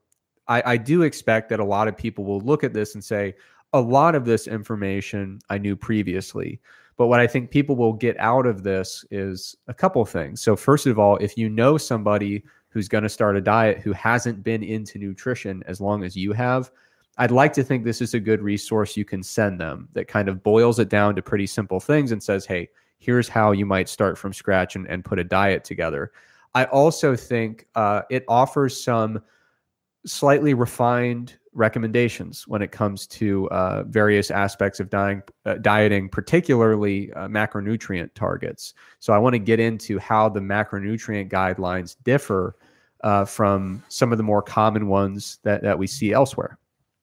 I do expect that a lot of people will look at this and say, a lot of this information I knew previously. But what I think people will get out of this is a couple of things. So first of all, if you know somebody who's going to start a diet who hasn't been into nutrition as long as you have, I'd like to think this is a good resource you can send them that kind of boils it down to pretty simple things and says, hey, here's how you might start from scratch and put a diet together. I also think it offers some slightly refined recommendations when it comes to various aspects of dieting, particularly macronutrient targets. So I want to get into how the macronutrient guidelines differ from some of the more common ones that we see elsewhere.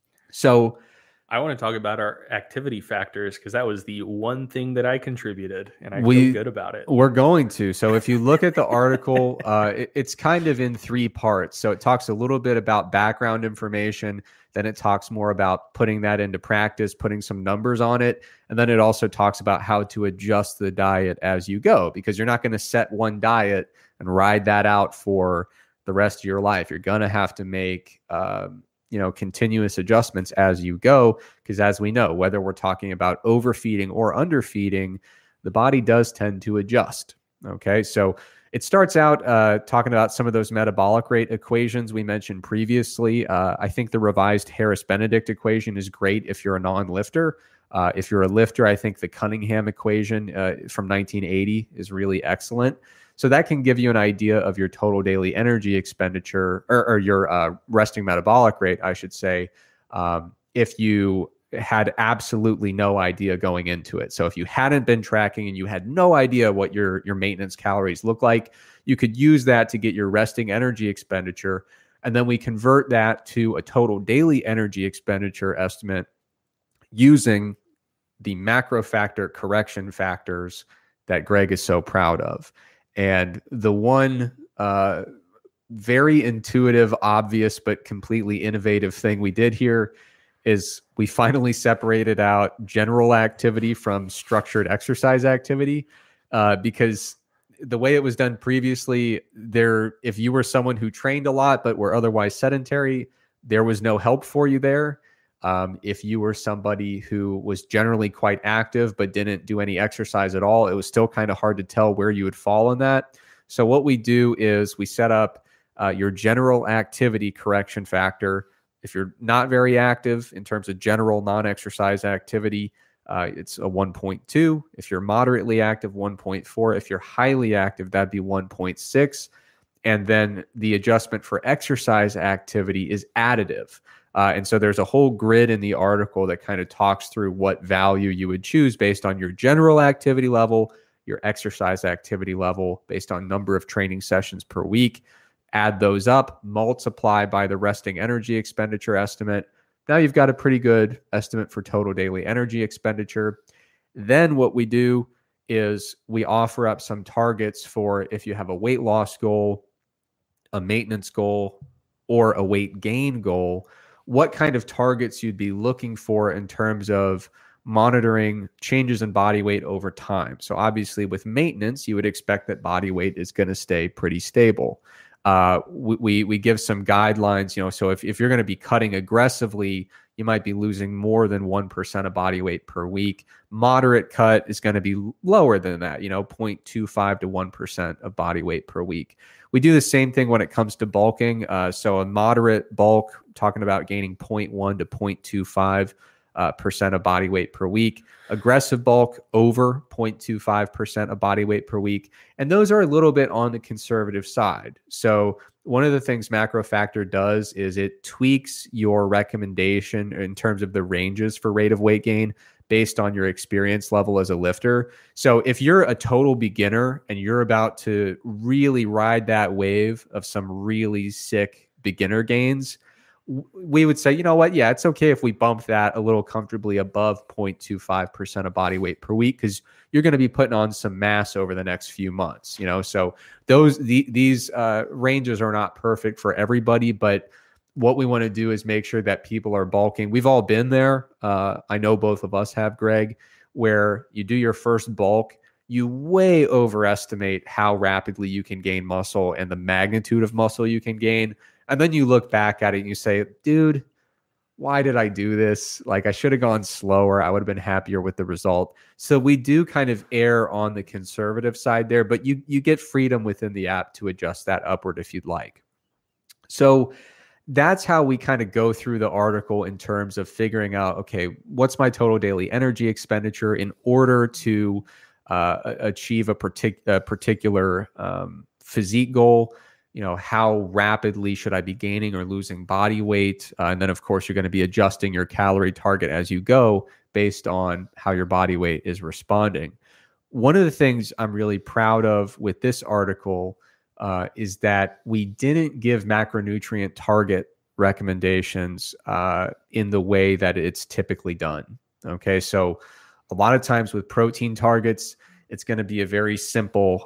So I want to talk about our activity factors because that was the one thing that I contributed and I feel good about it. We're going to. So if you look at the article, it's kind of in three parts. So it talks a little bit about background information. Then it talks more about putting that into practice, putting some numbers on it. And then it also talks about how to adjust the diet as you go, because you're not going to set one diet and ride that out for the rest of your life. You're going to have to make continuous adjustments as you go, because as we know, whether we're talking about overfeeding or underfeeding, the body does tend to adjust. Okay, so it starts out talking about some of those metabolic rate equations we mentioned previously. I think the revised Harris-Benedict equation is great if you're a non-lifter. If you're a lifter, I think the Cunningham equation from 1980 is really excellent. So that can give you an idea of your total daily energy expenditure or your resting metabolic rate, I should say, if you had absolutely no idea going into it. So if you hadn't been tracking and you had no idea what your maintenance calories look like, you could use that to get your resting energy expenditure. And then we convert that to a total daily energy expenditure estimate using the macro factor correction factors that Greg is so proud of. And the one very intuitive, obvious, but completely innovative thing we did here is we finally separated out general activity from structured exercise activity, because the way it was done previously, if you were someone who trained a lot but were otherwise sedentary, there was no help for you there. If you were somebody who was generally quite active but didn't do any exercise at all, it was still kind of hard to tell where you would fall on that. So what we do is we set up your general activity correction factor. If you're not very active in terms of general non-exercise activity, it's a 1.2. If you're moderately active, 1.4. If you're highly active, that'd be 1.6. And then the adjustment for exercise activity is additive. And so there's a whole grid in the article that kind of talks through what value you would choose based on your general activity level, your exercise activity level, based on number of training sessions per week. Add those up, multiply by the resting energy expenditure estimate. Now you've got a pretty good estimate for total daily energy expenditure. Then what we do is we offer up some targets for if you have a weight loss goal, a maintenance goal, or a weight gain goal, what kind of targets you'd be looking for in terms of monitoring changes in body weight over time. So obviously with maintenance, you would expect that body weight is going to stay pretty stable. We give some guidelines, so if you're going to be cutting aggressively, you might be losing more than 1% of body weight per week. Moderate cut is going to be lower than that, 0.25 to 1% of body weight per week. We do the same thing when it comes to bulking. So a moderate bulk, talking about gaining 0.1 to 0.25 percent of body weight per week. Aggressive bulk over 0.25% of body weight per week. And those are a little bit on the conservative side. So one of the things Macro Factor does is it tweaks your recommendation in terms of the ranges for rate of weight gain based on your experience level as a lifter. So if you're a total beginner and you're about to really ride that wave of some really sick beginner gains, we would say, you know what? Yeah, it's okay if we bump that a little comfortably above 0.25% of body weight per week, because you're going to be putting on some mass over the next few months. So these ranges are not perfect for everybody, but what we want to do is make sure that people are bulking. We've all been there. I know both of us have, Greg, where you do your first bulk, you way overestimate how rapidly you can gain muscle and the magnitude of muscle you can gain. And then you look back at it and you say, dude, why did I do this? Like, I should have gone slower. I would have been happier with the result. So we do kind of err on the conservative side there, but you get freedom within the app to adjust that upward if you'd like. So that's how we kind of go through the article in terms of figuring out, okay, what's my total daily energy expenditure in order to achieve a particular physique goal. How rapidly should I be gaining or losing body weight? And then, of course, you're going to be adjusting your calorie target as you go based on how your body weight is responding. One of the things I'm really proud of with this article is that we didn't give macronutrient target recommendations in the way that it's typically done. Okay, so a lot of times with protein targets, it's going to be a very simple,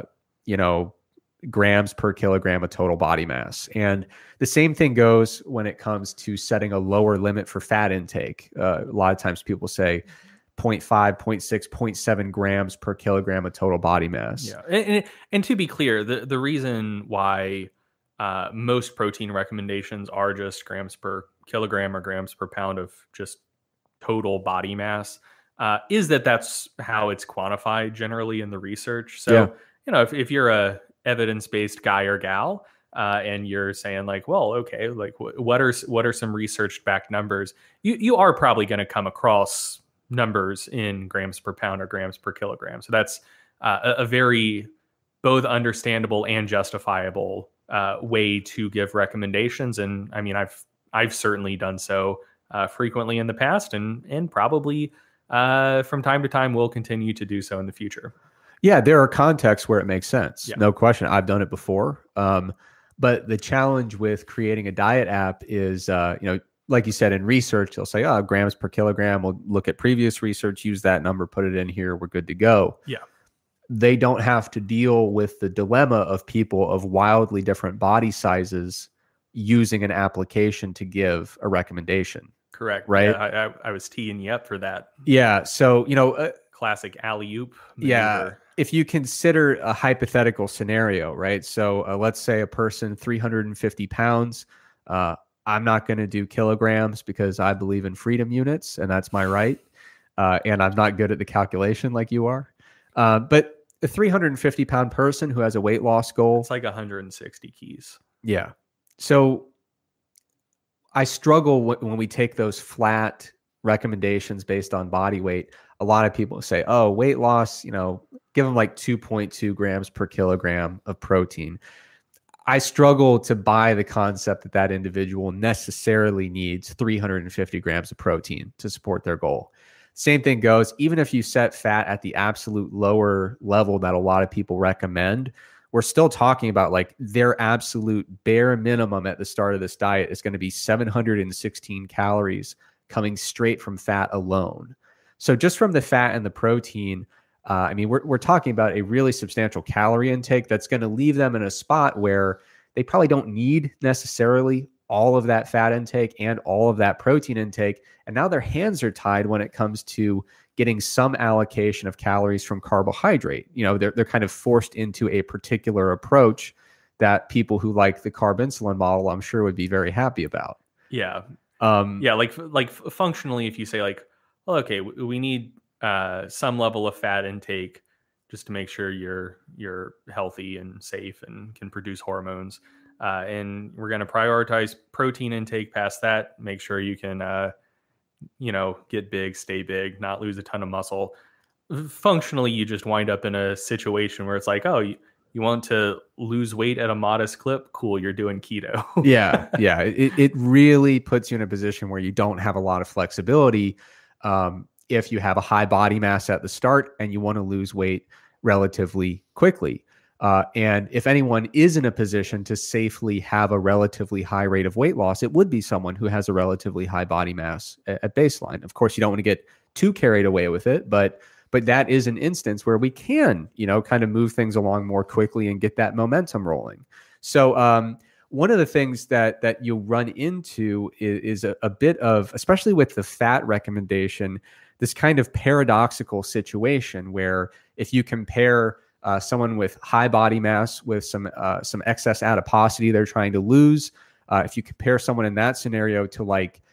grams per kilogram of total body mass. And the same thing goes when it comes to setting a lower limit for fat intake. A lot of times people say 0.5, 0.6, 0.7 grams per kilogram of total body mass. Yeah. And to be clear, the reason why most protein recommendations are just grams per kilogram or grams per pound of just total body mass is that's how it's quantified generally in the research. So, if you're a evidence-based guy or gal, and you're saying like, well, okay, like what are some research backed numbers? You are probably going to come across numbers in grams per pound or grams per kilogram. So that's a very both understandable and justifiable way to give recommendations. And I mean, I've certainly done so frequently in the past, and probably from time to time will continue to do so in the future. Yeah, there are contexts where it makes sense. Yeah. No question. I've done it before. But the challenge with creating a diet app is, like you said, in research, they'll say, oh, grams per kilogram. We'll look at previous research, use that number, put it in here. We're good to go. Yeah. They don't have to deal with the dilemma of people of wildly different body sizes using an application to give a recommendation. Correct. Right. Yeah, I was teeing you up for that. Yeah. So, classic alley-oop maneuver. Yeah. If you consider a hypothetical scenario, right? So let's say a person 350 pounds. I'm not going to do kilograms because I believe in freedom units, and that's my right. And I'm not good at the calculation like you are. But a 350-pound person who has a weight loss goal. It's like 160 keys. Yeah. So I struggle when we take those flat recommendations based on body weight. A lot of people say, oh, weight loss, give them like 2.2 grams per kilogram of protein. I struggle to buy the concept that that individual necessarily needs 350 grams of protein to support their goal. Same thing goes, even if you set fat at the absolute lower level that a lot of people recommend, we're still talking about like their absolute bare minimum at the start of this diet is going to be 716 calories coming straight from fat alone. So just from the fat and the protein, we're talking about a really substantial calorie intake that's going to leave them in a spot where they probably don't need necessarily all of that fat intake and all of that protein intake. And now their hands are tied when it comes to getting some allocation of calories from carbohydrate. They're kind of forced into a particular approach that people who like the carb insulin model, I'm sure, would be very happy about. Yeah. Like functionally, if you say like, well, okay, we need some level of fat intake just to make sure you're healthy and safe and can produce hormones. And we're going to prioritize protein intake past that. Make sure you can, get big, stay big, not lose a ton of muscle. Functionally, you just wind up in a situation where it's like, oh, you want to lose weight at a modest clip? Cool, you're doing keto. Yeah. It really puts you in a position where you don't have a lot of flexibility. If you have a high body mass at the start and you want to lose weight relatively quickly. And if anyone is in a position to safely have a relatively high rate of weight loss, it would be someone who has a relatively high body mass at baseline. Of course, you don't want to get too carried away with it, but that is an instance where we can, kind of move things along more quickly and get that momentum rolling. So one of the things that you'll run into is a bit of, especially with the fat recommendation, this kind of paradoxical situation where if you compare someone with high body mass with some excess adiposity they're trying to lose, if you compare someone in that scenario to like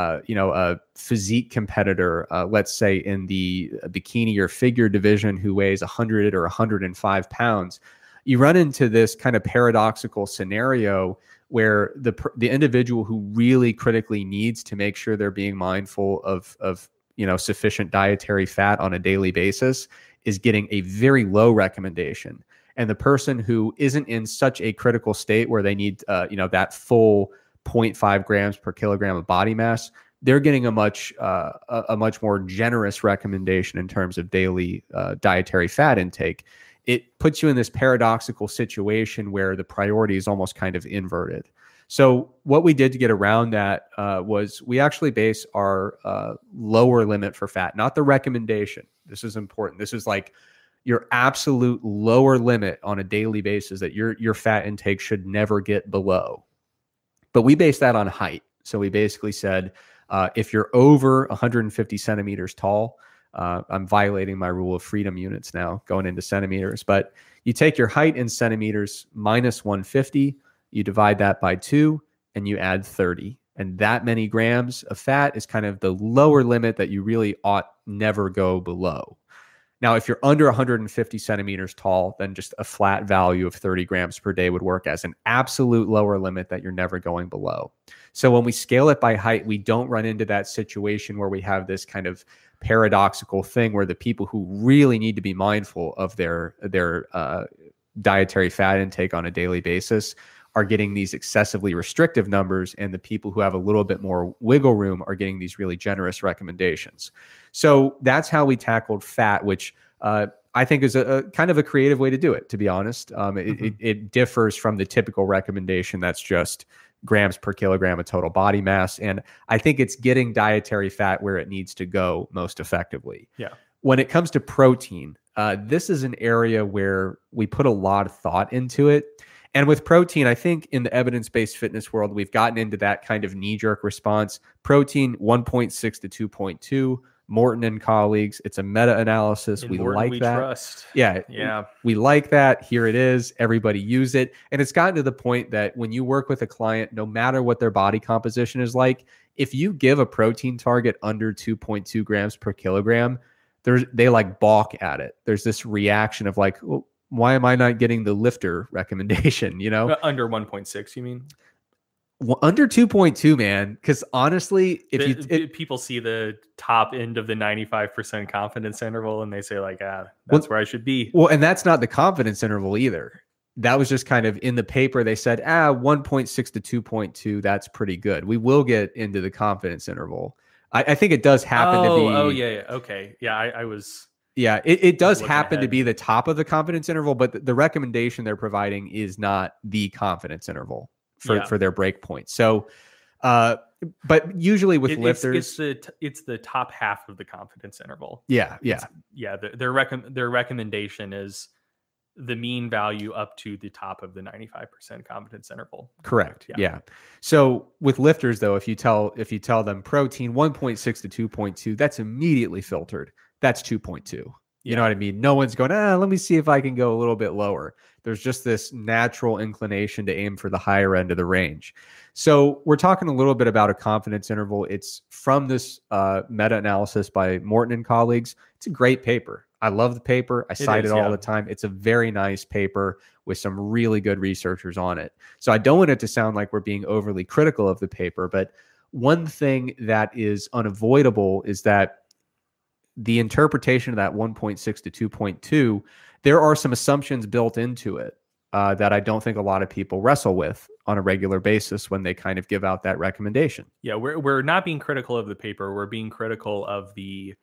a physique competitor, let's say in the bikini or figure division who weighs 100 or 105 pounds, you run into this kind of paradoxical scenario where the individual who really critically needs to make sure they're being mindful of sufficient dietary fat on a daily basis is getting a very low recommendation. And the person who isn't in such a critical state where they need, that full 0.5 grams per kilogram of body mass, they're getting a much more generous recommendation in terms of daily dietary fat intake. It puts you in this paradoxical situation where the priority is almost kind of inverted. So what we did to get around that was we actually base our lower limit for fat, not the recommendation. This is important. This is like your absolute lower limit on a daily basis that your fat intake should never get below. But we base that on height. So we basically said, if you're over 150 centimeters tall, I'm violating my rule of freedom units now, going into centimeters. But you take your height in centimeters minus 150, you divide that by 2, and you add 30. And that many grams of fat is kind of the lower limit that you really ought never go below. Now, if you're under 150 centimeters tall, then just a flat value of 30 grams per day would work as an absolute lower limit that you're never going below. So when we scale it by height, we don't run into that situation where we have this kind of paradoxical thing where the people who really need to be mindful of their dietary fat intake on a daily basis are getting these excessively restrictive numbers, and the people who have a little bit more wiggle room are getting these really generous recommendations. So that's how we tackled fat, which I think is a kind of a creative way to do it, to be honest. It differs from the typical recommendation that's just grams per kilogram of total body mass. And I think it's getting dietary fat where it needs to go most effectively. Yeah. When it comes to protein, this is an area where we put a lot of thought into it. And with protein, I think in the evidence-based fitness world, we've gotten into that kind of knee-jerk response. Protein 1.6 to 2.2. Morton and colleagues. It's a meta-analysis. We Morton, like we that. Trust. Yeah. We like that. Here it is. Everybody use it. And it's gotten to the point that when you work with a client, no matter what their body composition is like, if you give a protein target under 2.2 grams per kilogram, they like balk at it. There's this reaction of like, well, why am I not getting the lifter recommendation? Under 1.6, you mean? Well, under 2.2, man. Because honestly, people see the top end of the 95% confidence interval and they say like, that's where I should be. Well, and that's not the confidence interval either. That was just kind of in the paper. They said, 1.6 to 2.2, that's pretty good. We will get into the confidence interval. I think it does happen to be. Oh, yeah. Okay. Yeah, I was. Yeah, it does happen to be the top of the confidence interval, but the recommendation they're providing is not the confidence interval for their break point. So, but usually with lifters, it's the top half of the confidence interval. Yeah. Their recommendation is the mean value up to the top of the 95% confidence interval. Correct. Yeah. So with lifters though, if you tell them protein 1.6 to 2.2, that's immediately filtered. That's 2.2. You know what I mean? No one's going, let me see if I can go a little bit lower. There's just this natural inclination to aim for the higher end of the range. So we're talking a little bit about a confidence interval. It's from this meta-analysis by Morton and colleagues. It's a great paper. I love the paper. I cite it all the time. It's a very nice paper with some really good researchers on it. So I don't want it to sound like we're being overly critical of the paper, but one thing that is unavoidable is that the interpretation of that 1.6 to 2.2, there are some assumptions built into it that I don't think a lot of people wrestle with on a regular basis when they kind of give out that recommendation. Yeah, we're not being critical of the paper. We're being critical of the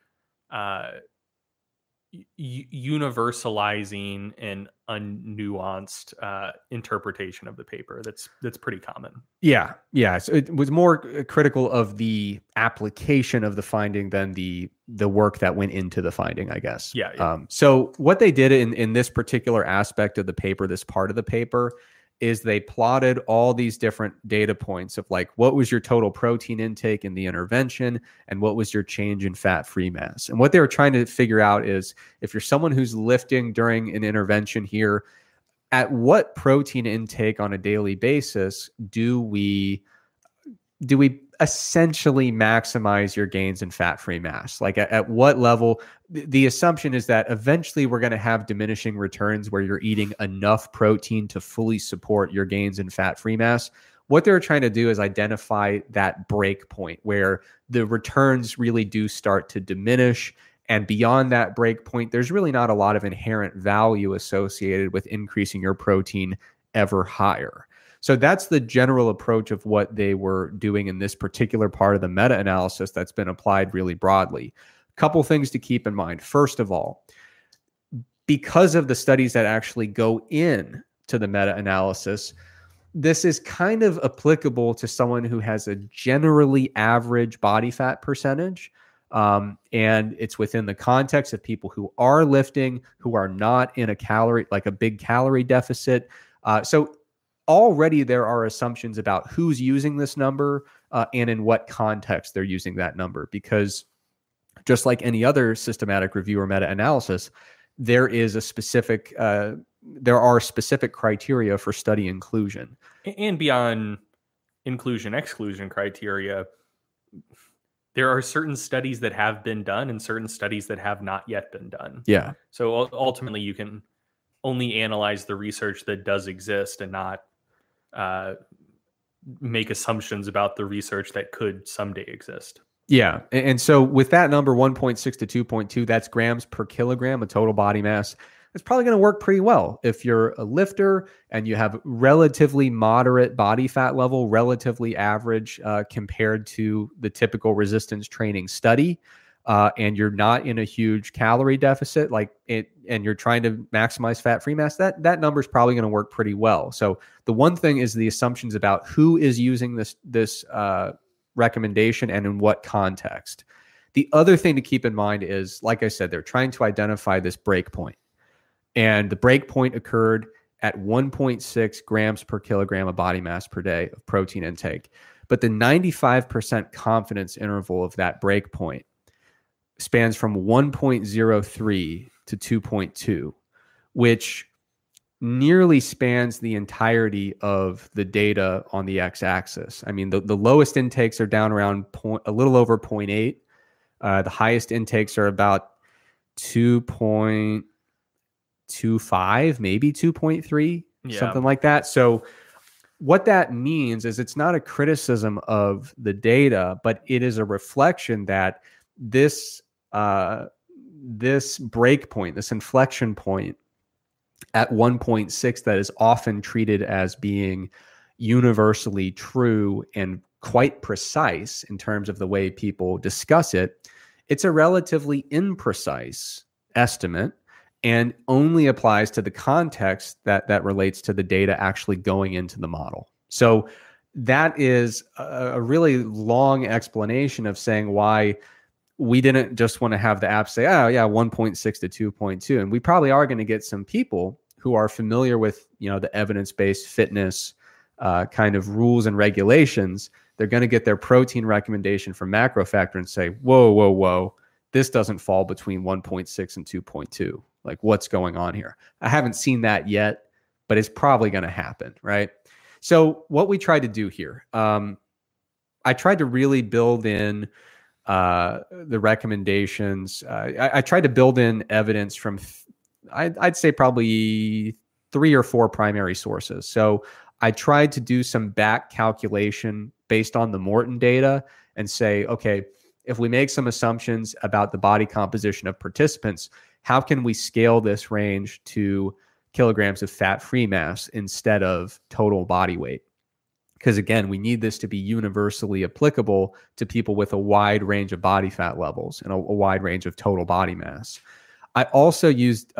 universalizing and unnuanced interpretation of the paper. That's pretty common. Yeah. So it was more critical of the application of the finding than the work that went into the finding, I guess. Yeah. So what they did in this particular aspect of the paper, this part of the paper, is they plotted all these different data points of like, what was your total protein intake in the intervention and what was your change in fat-free mass? And what they were trying to figure out is if you're someone who's lifting during an intervention here, at what protein intake on a daily basis do we essentially maximize your gains in fat-free mass? Like at what level? The assumption is that eventually we're going to have diminishing returns where you're eating enough protein to fully support your gains in fat-free mass. What they're trying to do is identify that break point where the returns really do start to diminish. And beyond that break point, there's really not a lot of inherent value associated with increasing your protein ever higher. So that's the general approach of what they were doing in this particular part of the meta-analysis that's been applied really broadly. Couple things to keep in mind. First of all, because of the studies that actually go in to the meta-analysis, this is kind of applicable to someone who has a generally average body fat percentage. And it's within the context of people who are lifting, who are not in a big calorie deficit. So already there are assumptions about who's using this number and in what context they're using that number, because just like any other systematic review or meta-analysis, there are specific criteria for study inclusion. And beyond inclusion-exclusion criteria, there are certain studies that have been done and certain studies that have not yet been done. Yeah. So ultimately, you can only analyze the research that does exist and not make assumptions about the research that could someday exist. Yeah. And so with that number, 1.6 to 2.2, that's grams per kilogram of total body mass. it's probably going to work pretty well. If you're a lifter and you have relatively moderate body fat level, relatively average compared to the typical resistance training study, and you're not in a huge calorie deficit, and you're trying to maximize fat-free mass, that number is probably going to work pretty well. So the one thing is the assumptions about who is using this recommendation and in what context. The other thing to keep in mind is, like I said, they're trying to identify this break point. And the break point occurred at 1.6 grams per kilogram of body mass per day of protein intake. But the 95% confidence interval of that break point spans from 1.03 to 2.2, which nearly spans the entirety of the data on the x-axis. I mean, the lowest intakes are down around a little over 0.8. The highest intakes are about 2.25, maybe 2.3, something like that. So what that means is it's not a criticism of the data, but it is a reflection that this break point, this inflection point at 1.6 that is often treated as being universally true and quite precise in terms of the way people discuss it, it's a relatively imprecise estimate and only applies to the context that relates to the data actually going into the model. So that is a really long explanation of saying why we didn't just want to have the app say, oh yeah, 1.6 to 2.2. And we probably are going to get some people who are familiar with, the evidence-based fitness kind of rules and regulations. They're going to get their protein recommendation from MacroFactor and say, whoa, this doesn't fall between 1.6 and 2.2. Like, what's going on here? I haven't seen that yet, but it's probably going to happen, right? So what we tried to do here, I tried to really build in the recommendations. I tried to build in evidence from, I'd say probably 3 or 4 primary sources. So I tried to do some back calculation based on the Morton data and say, okay, if we make some assumptions about the body composition of participants, how can we scale this range to kilograms of fat-free mass instead of total body weight? Because again, we need this to be universally applicable to people with a wide range of body fat levels and a wide range of total body mass. I also used,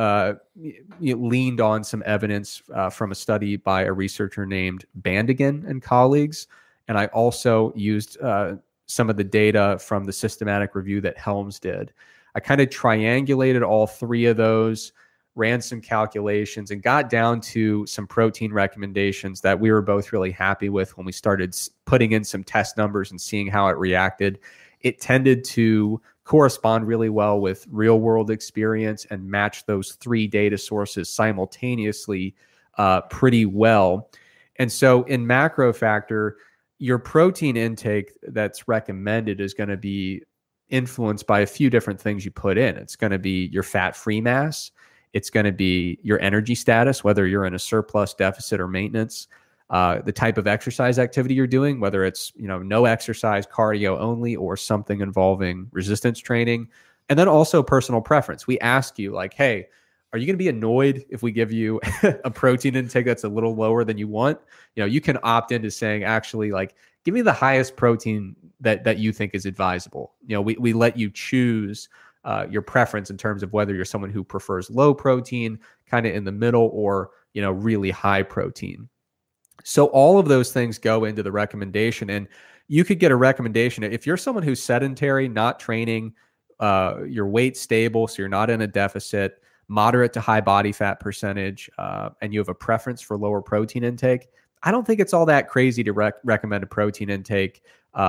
leaned on some evidence from a study by a researcher named Bandigan and colleagues. And I also used some of the data from the systematic review that Helms did. I kind of triangulated all 3 of those, ran some calculations, and got down to some protein recommendations that we were both really happy with when we started putting in some test numbers and seeing how it reacted. It tended to correspond really well with real world experience and match those 3 data sources simultaneously pretty well. And so in MacroFactor, your protein intake that's recommended is going to be influenced by a few different things you put in. It's going to be your fat-free mass. It's going to be your energy status, whether you're in a surplus, deficit, or maintenance, the type of exercise activity you're doing, whether it's no exercise, cardio only, or something involving resistance training, and then also personal preference. We ask you like, hey, are you going to be annoyed if we give you a protein intake that's a little lower than you want? You can opt into saying, actually, like, give me the highest protein that you think is advisable. We let you choose your preference in terms of whether you're someone who prefers low protein, kind of in the middle, or really high protein. So all of those things go into the recommendation, and you could get a recommendation if you're someone who's sedentary, not training, your weight stable, so you're not in a deficit, moderate to high body fat percentage, and you have a preference for lower protein intake. I don't think it's all that crazy to recommend a protein intake,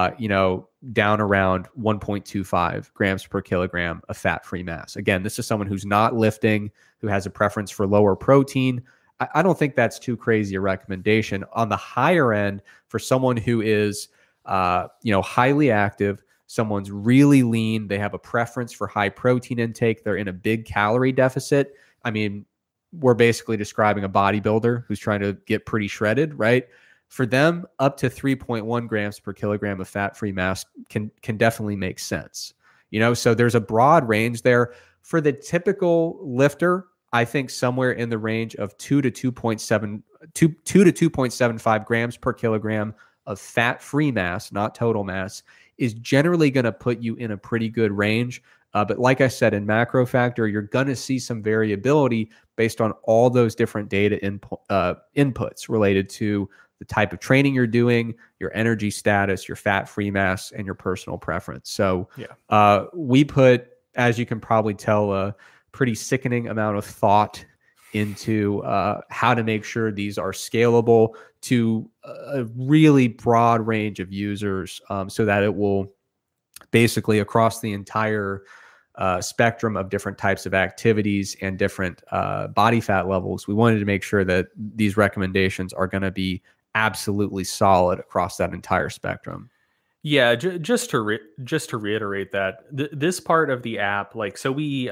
down around 1.25 grams per kilogram of fat-free mass. Again, this is someone who's not lifting, who has a preference for lower protein. I don't think that's too crazy a recommendation. On the higher end, for someone who is, highly active, someone's really lean, they have a preference for high protein intake, they're in a big calorie deficit. I mean, we're basically describing a bodybuilder who's trying to get pretty shredded, right? For them, up to 3.1 grams per kilogram of fat-free mass can definitely make sense. So there's a broad range there. For the typical lifter, I think somewhere in the range of 2 to 2.75 grams per kilogram of fat-free mass, not total mass, is generally going to put you in a pretty good range. But like I said, in macro factor, you're going to see some variability based on all those different data inputs related to the type of training you're doing, your energy status, your fat-free mass, and your personal preference. So we put, as you can probably tell, a pretty sickening amount of thought into how to make sure these are scalable to a really broad range of users, so that it will basically across the entire spectrum of different types of activities and different body fat levels. We wanted to make sure that these recommendations are going to be absolutely solid across that entire spectrum. Yeah, just to reiterate that this part of the app, like, so we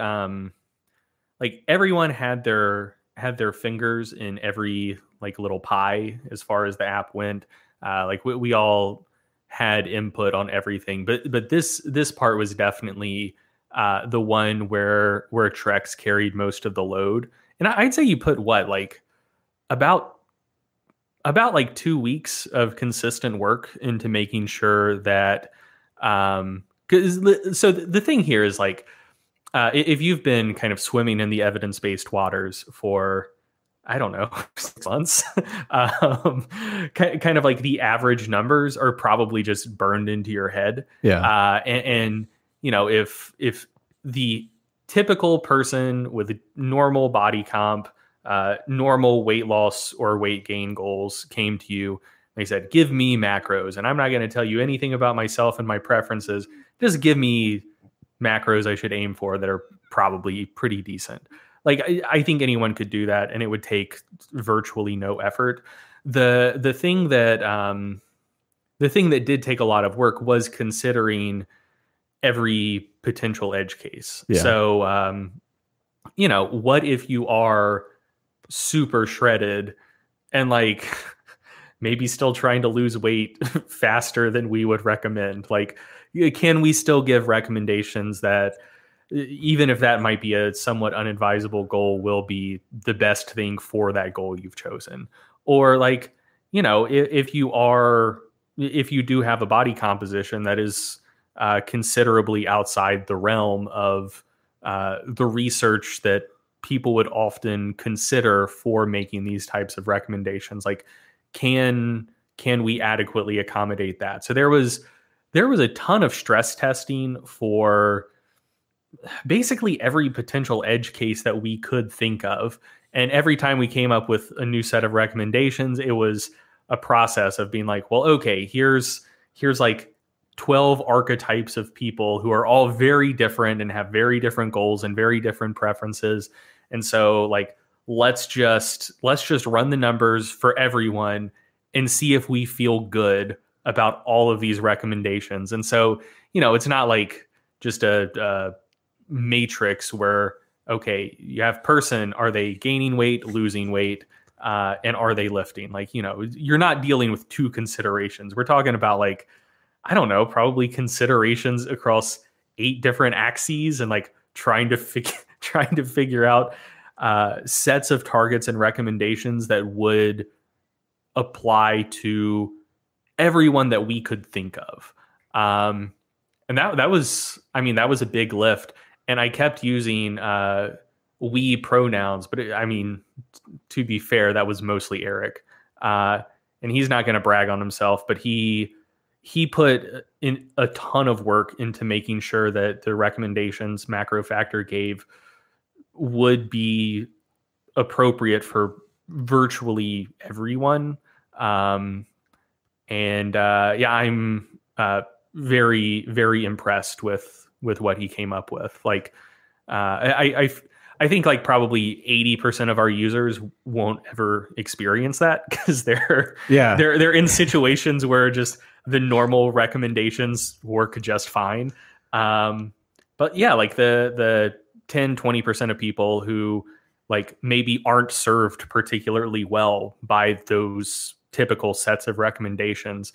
like everyone had their fingers in every like little pie as far as the app went. Like we all had input on everything, but this part was definitely the one where Trex carried most of the load. And I'd say you put like about like 2 weeks of consistent work into making sure that so the thing here is like, if you've been kind of swimming in the evidence-based waters for, I don't know, 6 months, kind of like the average numbers are probably just burned into your head. Yeah. And you know, if the typical person with a normal body comp, normal weight loss or weight gain goals came to you, they said, give me macros, and I'm not going to tell you anything about myself and my preferences. Just give me macros I should aim for that are probably pretty decent. Like I think anyone could do that, and it would take virtually no effort. The thing that did take a lot of work was considering every potential edge case. Yeah. So you know, what if you are super shredded and like maybe still trying to lose weight faster than we would recommend? Like, can we still give recommendations that, even if that might be a somewhat unadvisable goal, will be the best thing for that goal you've chosen? Or like, you know, if you do have a body composition that is considerably outside the realm of the research that people would often consider for making these types of recommendations, like can we adequately accommodate that? So there was a ton of stress testing for basically every potential edge case that we could think of. And every time we came up with a new set of recommendations, it was a process of being like, well, okay, here's like 12 archetypes of people who are all very different and have very different goals and very different preferences. And so like, let's just run the numbers for everyone and see if we feel good about all of these recommendations. And so, you know, it's not like just a matrix where, okay, you have person, are they gaining weight, losing weight, and are they lifting? Like, you know, you're not dealing with two considerations. We're talking about like, I don't know, probably considerations across 8 different axes, and like trying to figure out sets of targets and recommendations that would apply to everyone that we could think of. And that was a big lift. And I kept using we pronouns, but to be fair, that was mostly Eric. And he's not going to brag on himself, but he put in a ton of work into making sure that the recommendations Macro Factor gave would be appropriate for virtually everyone. I'm very, very impressed with what he came up with. Like, I think like probably 80% of our users won't ever experience that because they're in situations where just the normal recommendations work just fine. But yeah, like the 10-20% of people who like maybe aren't served particularly well by those typical sets of recommendations.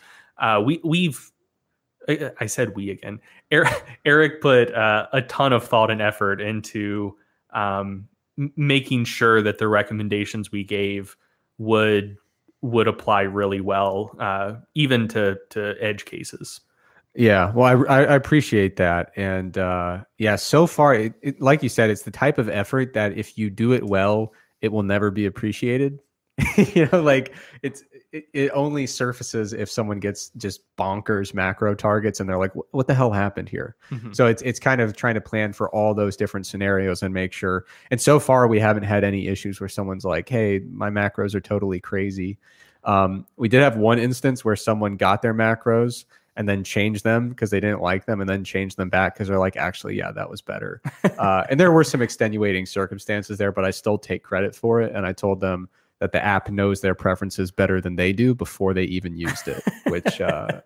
I said we again. Eric put a ton of thought and effort into making sure that the recommendations we gave would apply really well, even to edge cases. Yeah, well, I appreciate that, and yeah, so far, like you said, it's the type of effort that if you do it well, it will never be appreciated. Like it only surfaces if someone gets just bonkers macro targets, and they're like, "What the hell happened here?" Mm-hmm. So it's kind of trying to plan for all those different scenarios and make sure. And so far, we haven't had any issues where someone's like, "Hey, my macros are totally crazy." We did have one instance where someone got their macros and then changed them because they didn't like them, and then changed them back because they're like, actually, yeah, that was better. And there were some extenuating circumstances there, but I still take credit for it. And I told them that the app knows their preferences better than they do before they even used it, which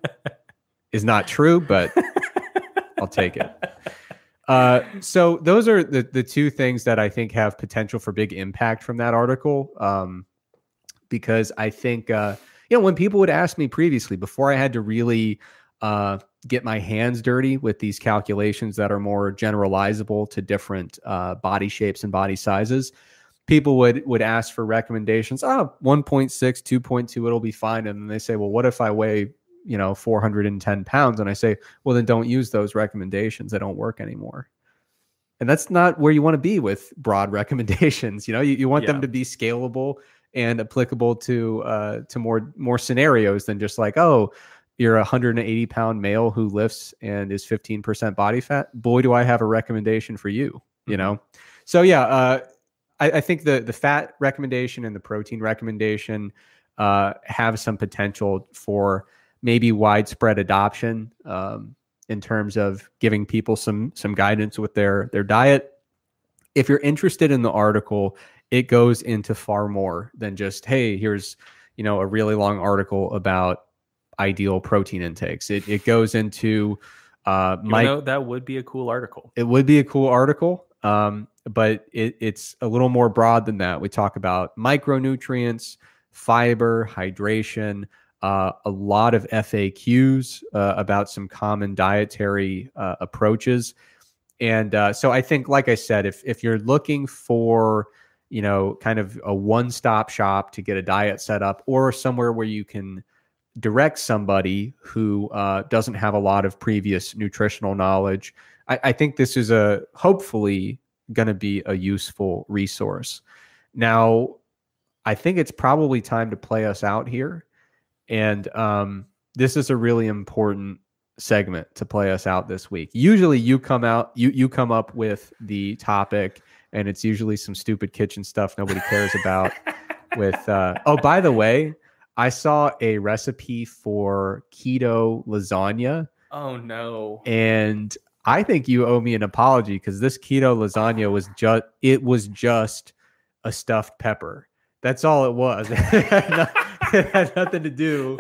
is not true, but I'll take it. So those are the two things that I think have potential for big impact from that article. Because I think, when people would ask me previously, before I had to really get my hands dirty with these calculations that are more generalizable to different body shapes and body sizes, people would ask for recommendations. 1.6, 2.2, it'll be fine. And then they say, well, what if I weigh 410 pounds? And I say, well, then don't use those recommendations. They don't work anymore. And that's not where you want to be with broad recommendations. You want them to be scalable and applicable to more scenarios than just like, oh, you're a 180 pound male who lifts and is 15% body fat. Boy, do I have a recommendation for you. So yeah, I think the fat recommendation and the protein recommendation have some potential for maybe widespread adoption in terms of giving people some guidance with their diet. If you're interested in the article, it goes into far more than just, hey, here's a really long article about ideal protein intakes. It goes into that would be a cool article. It would be a cool article. But it's a little more broad than that. We talk about micronutrients, fiber, hydration, a lot of FAQs about some common dietary approaches. And so I think, like I said, if you're looking for, kind of a one-stop shop to get a diet set up, or somewhere where you can direct somebody who doesn't have a lot of previous nutritional knowledge, I think this is hopefully going to be a useful resource. Now, I think it's probably time to play us out here. And this is a really important segment to play us out this week. Usually you come up with the topic, and it's usually some stupid kitchen stuff nobody cares about. By the way, I saw a recipe for keto lasagna. Oh no. And I think you owe me an apology, because this keto lasagna was just a stuffed pepper. That's all it was. It had nothing to do.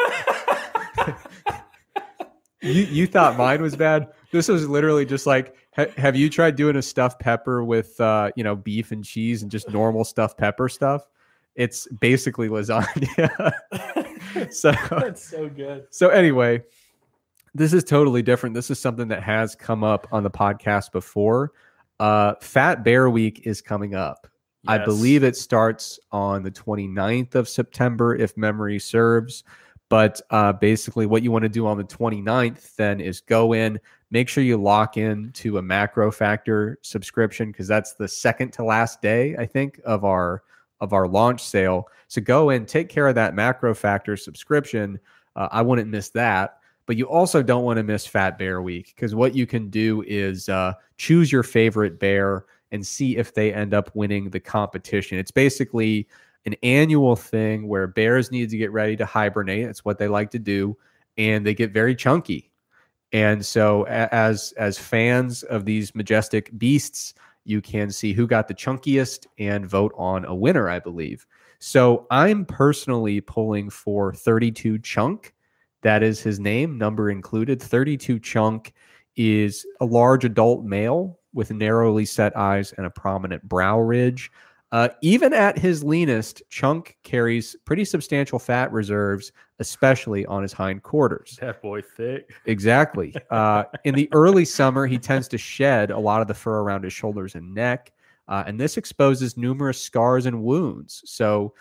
You thought mine was bad. This was literally just like, have you tried doing a stuffed pepper with beef and cheese and just normal stuffed pepper stuff? It's basically lasagna. So that's so good. So anyway, this is totally different. This is something that has come up on the podcast before. Fat Bear Week is coming up. Yes. I believe it starts on the 29th of September, if memory serves. But basically what you want to do on the 29th then is go in, make sure you lock in to a Macro Factor subscription, because that's the second to last day, I think, of our launch sale. So go in, take care of that Macro Factor subscription. I wouldn't miss that. But you also don't want to miss Fat Bear Week, because what you can do is choose your favorite bear and see if they end up winning the competition. It's basically an annual thing where bears need to get ready to hibernate. It's what they like to do, and they get very chunky. And so as fans of these majestic beasts, you can see who got the chunkiest and vote on a winner, I believe. So I'm personally pulling for 32 Chunk. That is his name, number included. 32 Chunk is a large adult male with narrowly set eyes and a prominent brow ridge. Even at his leanest, Chunk carries pretty substantial fat reserves, especially on his hindquarters. That boy thick. Exactly. In the early summer, he tends to shed a lot of the fur around his shoulders and neck. and this exposes numerous scars and wounds. So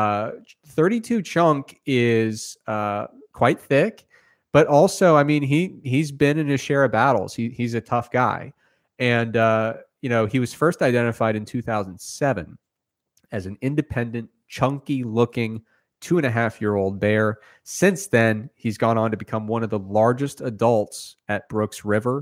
32 Chunk is quite thick, but also, I mean, he's been in his share of battles. He's a tough guy. And, he was first identified in 2007 as an independent, chunky looking 2.5-year-old bear. Since then, he's gone on to become one of the largest adults at Brooks River.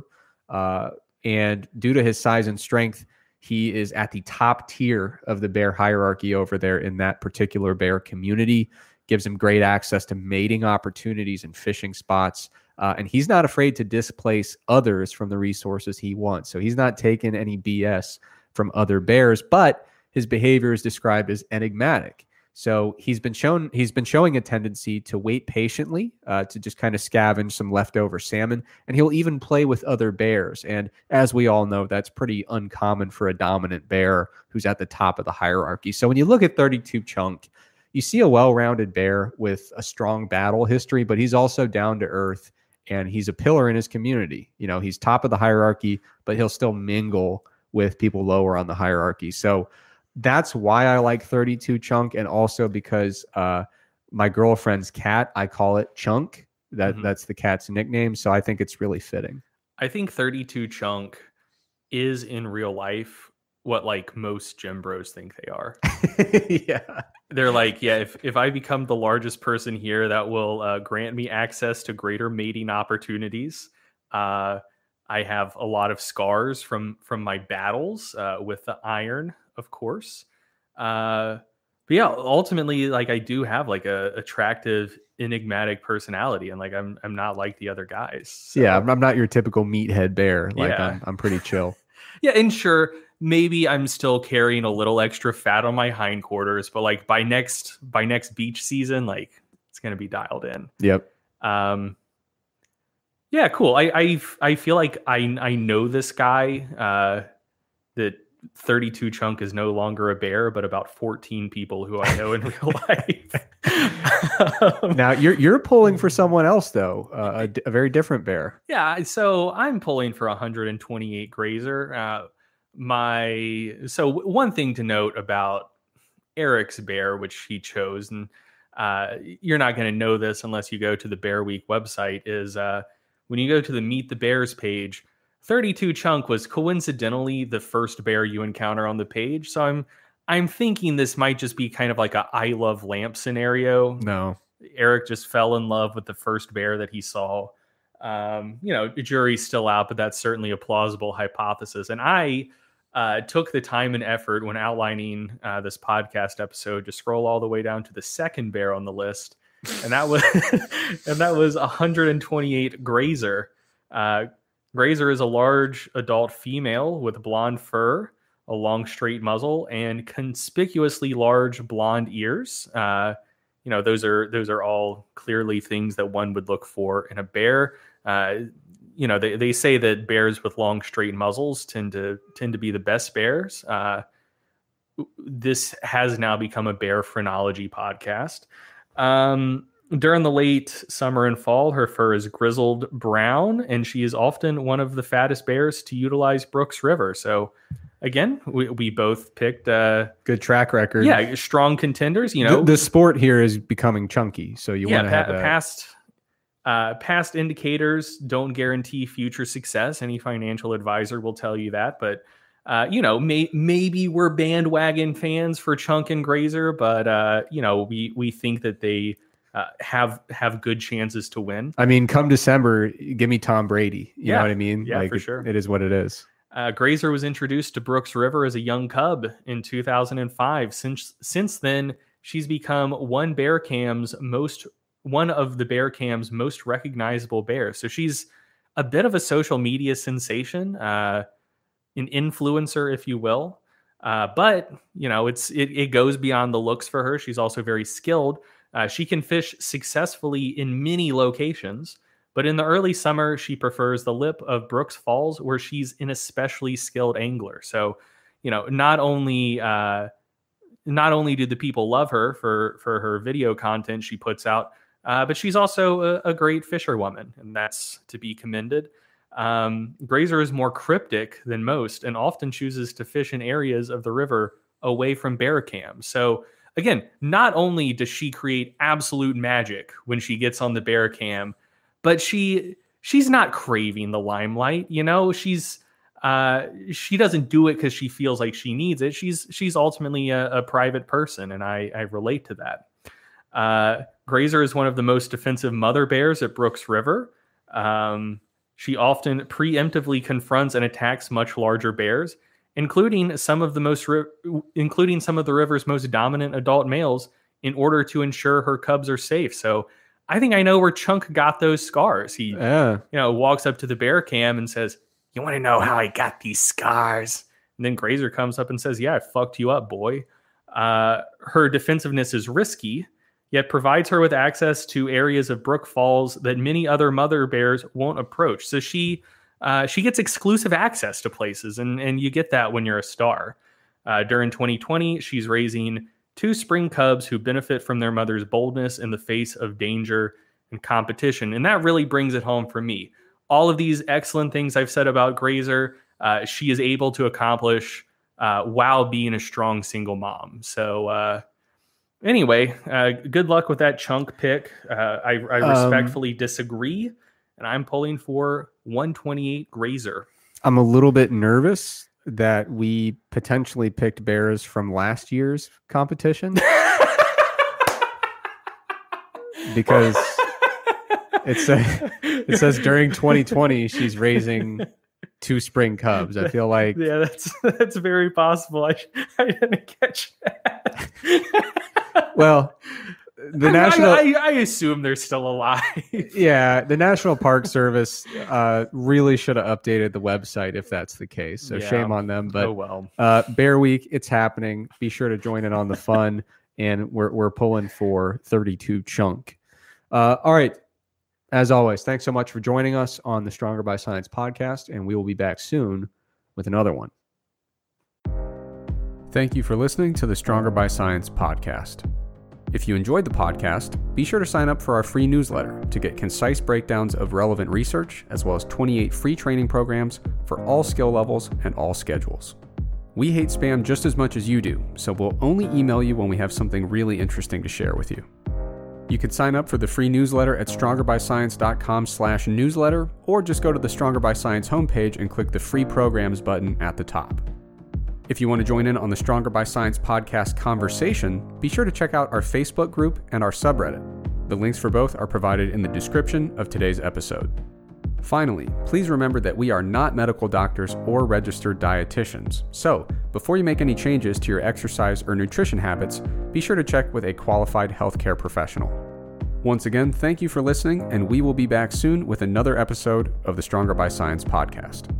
And due to his size and strength, he is at the top tier of the bear hierarchy over there in that particular bear community. Gives him great access to mating opportunities and fishing spots. And he's not afraid to displace others from the resources he wants. So he's not taking any BS from other bears, but his behavior is described as enigmatic. So he's been showing a tendency to wait patiently, to just kind of scavenge some leftover salmon, and he'll even play with other bears. And as we all know, that's pretty uncommon for a dominant bear who's at the top of the hierarchy. So when you look at 32 Chunk, you see a well-rounded bear with a strong battle history, but he's also down to earth, and he's a pillar in his community. He's top of the hierarchy, but he'll still mingle with people lower on the hierarchy. So that's why I like 32 Chunk, and also because my girlfriend's cat, I call it Chunk. That's the cat's nickname, so I think it's really fitting. I think 32 Chunk is in real life what like most gym bros think they are. Yeah. They're like, yeah, if I become the largest person here, that will grant me access to greater mating opportunities. I have a lot of scars from my battles with the iron, of course. But yeah, ultimately, like I do have like a attractive, enigmatic personality, and like I'm not like the other guys. So. Yeah, I'm not your typical meathead bear. Like yeah. I'm pretty chill. Yeah, and sure, maybe I'm still carrying a little extra fat on my hindquarters, but like by next beach season, like it's gonna be dialed in. Yep. Yeah, cool. I feel like I know this guy. That 32 Chunk is no longer a bear, but about 14 people who I know in real life. Now you're pulling for someone else though, a very different bear. Yeah, so I'm pulling for 128 Grazer. So one thing to note about Eric's bear, which he chose, and you're not going to know this unless you go to the Bear Week website, is when you go to the Meet the Bears page, 32 Chunk was coincidentally the first bear you encounter on the page. So I'm thinking this might just be kind of like a I Love Lamp scenario. No. Eric just fell in love with the first bear that he saw. The jury's still out, but that's certainly a plausible hypothesis. And I took the time and effort when outlining this podcast episode to scroll all the way down to the second bear on the list. And that was 128 Grazer. Grazer is a large adult female with blonde fur, a long straight muzzle, and conspicuously large blonde ears. Those are all clearly things that one would look for in a bear. They say that bears with long straight muzzles tend to be the best bears. This has now become a bear phrenology podcast. During the late summer and fall, her fur is grizzled brown, and she is often one of the fattest bears to utilize Brooks River. So, again, we both picked good track record. Yeah, strong contenders. The sport here is becoming chunky, so you want to have past indicators don't guarantee future success. Any financial advisor will tell you that, but maybe we're bandwagon fans for Chunk and Grazer, but we think that they have good chances to win. I mean, come December, give me Tom Brady. You know what I mean? Yeah, for sure. It is what it is. Grazer was introduced to Brooks River as a young cub in 2005. Since then, she's become one of the Bearcam's most recognizable bears. So she's a bit of a social media sensation, an influencer, if you will. But it goes beyond the looks for her. She's also very skilled. She can fish successfully in many locations, but in the early summer, she prefers the lip of Brooks Falls, where she's an especially skilled angler. So, not only do the people love her for her video content she puts out, but she's also a great fisherwoman, and that's to be commended. Grazer is more cryptic than most and often chooses to fish in areas of the river away from bear cams. So again, not only does she create absolute magic when she gets on the bear cam, but she's not craving the limelight. You know, she doesn't do it because she feels like she needs it. She's ultimately a private person, and I relate to that. Grazer is one of the most defensive mother bears at Brooks River. She often preemptively confronts and attacks much larger bears, including some of the river's most dominant adult males, in order to ensure her cubs are safe. So I think I know where Chunk got those scars. He walks up to the bear cam and says, "You want to know how I got these scars?" And then Grazer comes up and says, "Yeah, I fucked you up, boy." Her defensiveness is risky, yet provides her with access to areas of Brook Falls that many other mother bears won't approach. So she gets exclusive access to places, and you get that when you're a star. During 2020, she's raising 2 spring cubs who benefit from their mother's boldness in the face of danger and competition. And that really brings it home for me. All of these excellent things I've said about Grazer, she is able to accomplish while being a strong single mom. So anyway, good luck with that Chunk pick. I respectfully disagree, and I'm pulling for 128 Grazer. I'm a little bit nervous that we potentially picked bears from last year's competition because it says during 2020 she's raising 2 spring cubs. I feel like that's very possible. I didn't catch that. Well, I assume they're still alive. Yeah, the National Park Service really should have updated the website if that's the case. So shame on them. But Bear Week, it's happening. Be sure to join in on the fun, and we're pulling for 32 Chunk. All right. As always, thanks so much for joining us on the Stronger by Science podcast, and we will be back soon with another one. Thank you for listening to the Stronger by Science podcast. If you enjoyed the podcast, be sure to sign up for our free newsletter to get concise breakdowns of relevant research, as well as 28 free training programs for all skill levels and all schedules. We hate spam just as much as you do, so we'll only email you when we have something really interesting to share with you. You can sign up for the free newsletter at strongerbyscience.com/newsletter, or just go to the Stronger by Science homepage and click the free programs button at the top. If you want to join in on the Stronger by Science podcast conversation, be sure to check out our Facebook group and our subreddit. The links for both are provided in the description of today's episode. Finally, please remember that we are not medical doctors or registered dietitians. So, before you make any changes to your exercise or nutrition habits, be sure to check with a qualified healthcare professional. Once again, thank you for listening, and we will be back soon with another episode of the Stronger by Science podcast.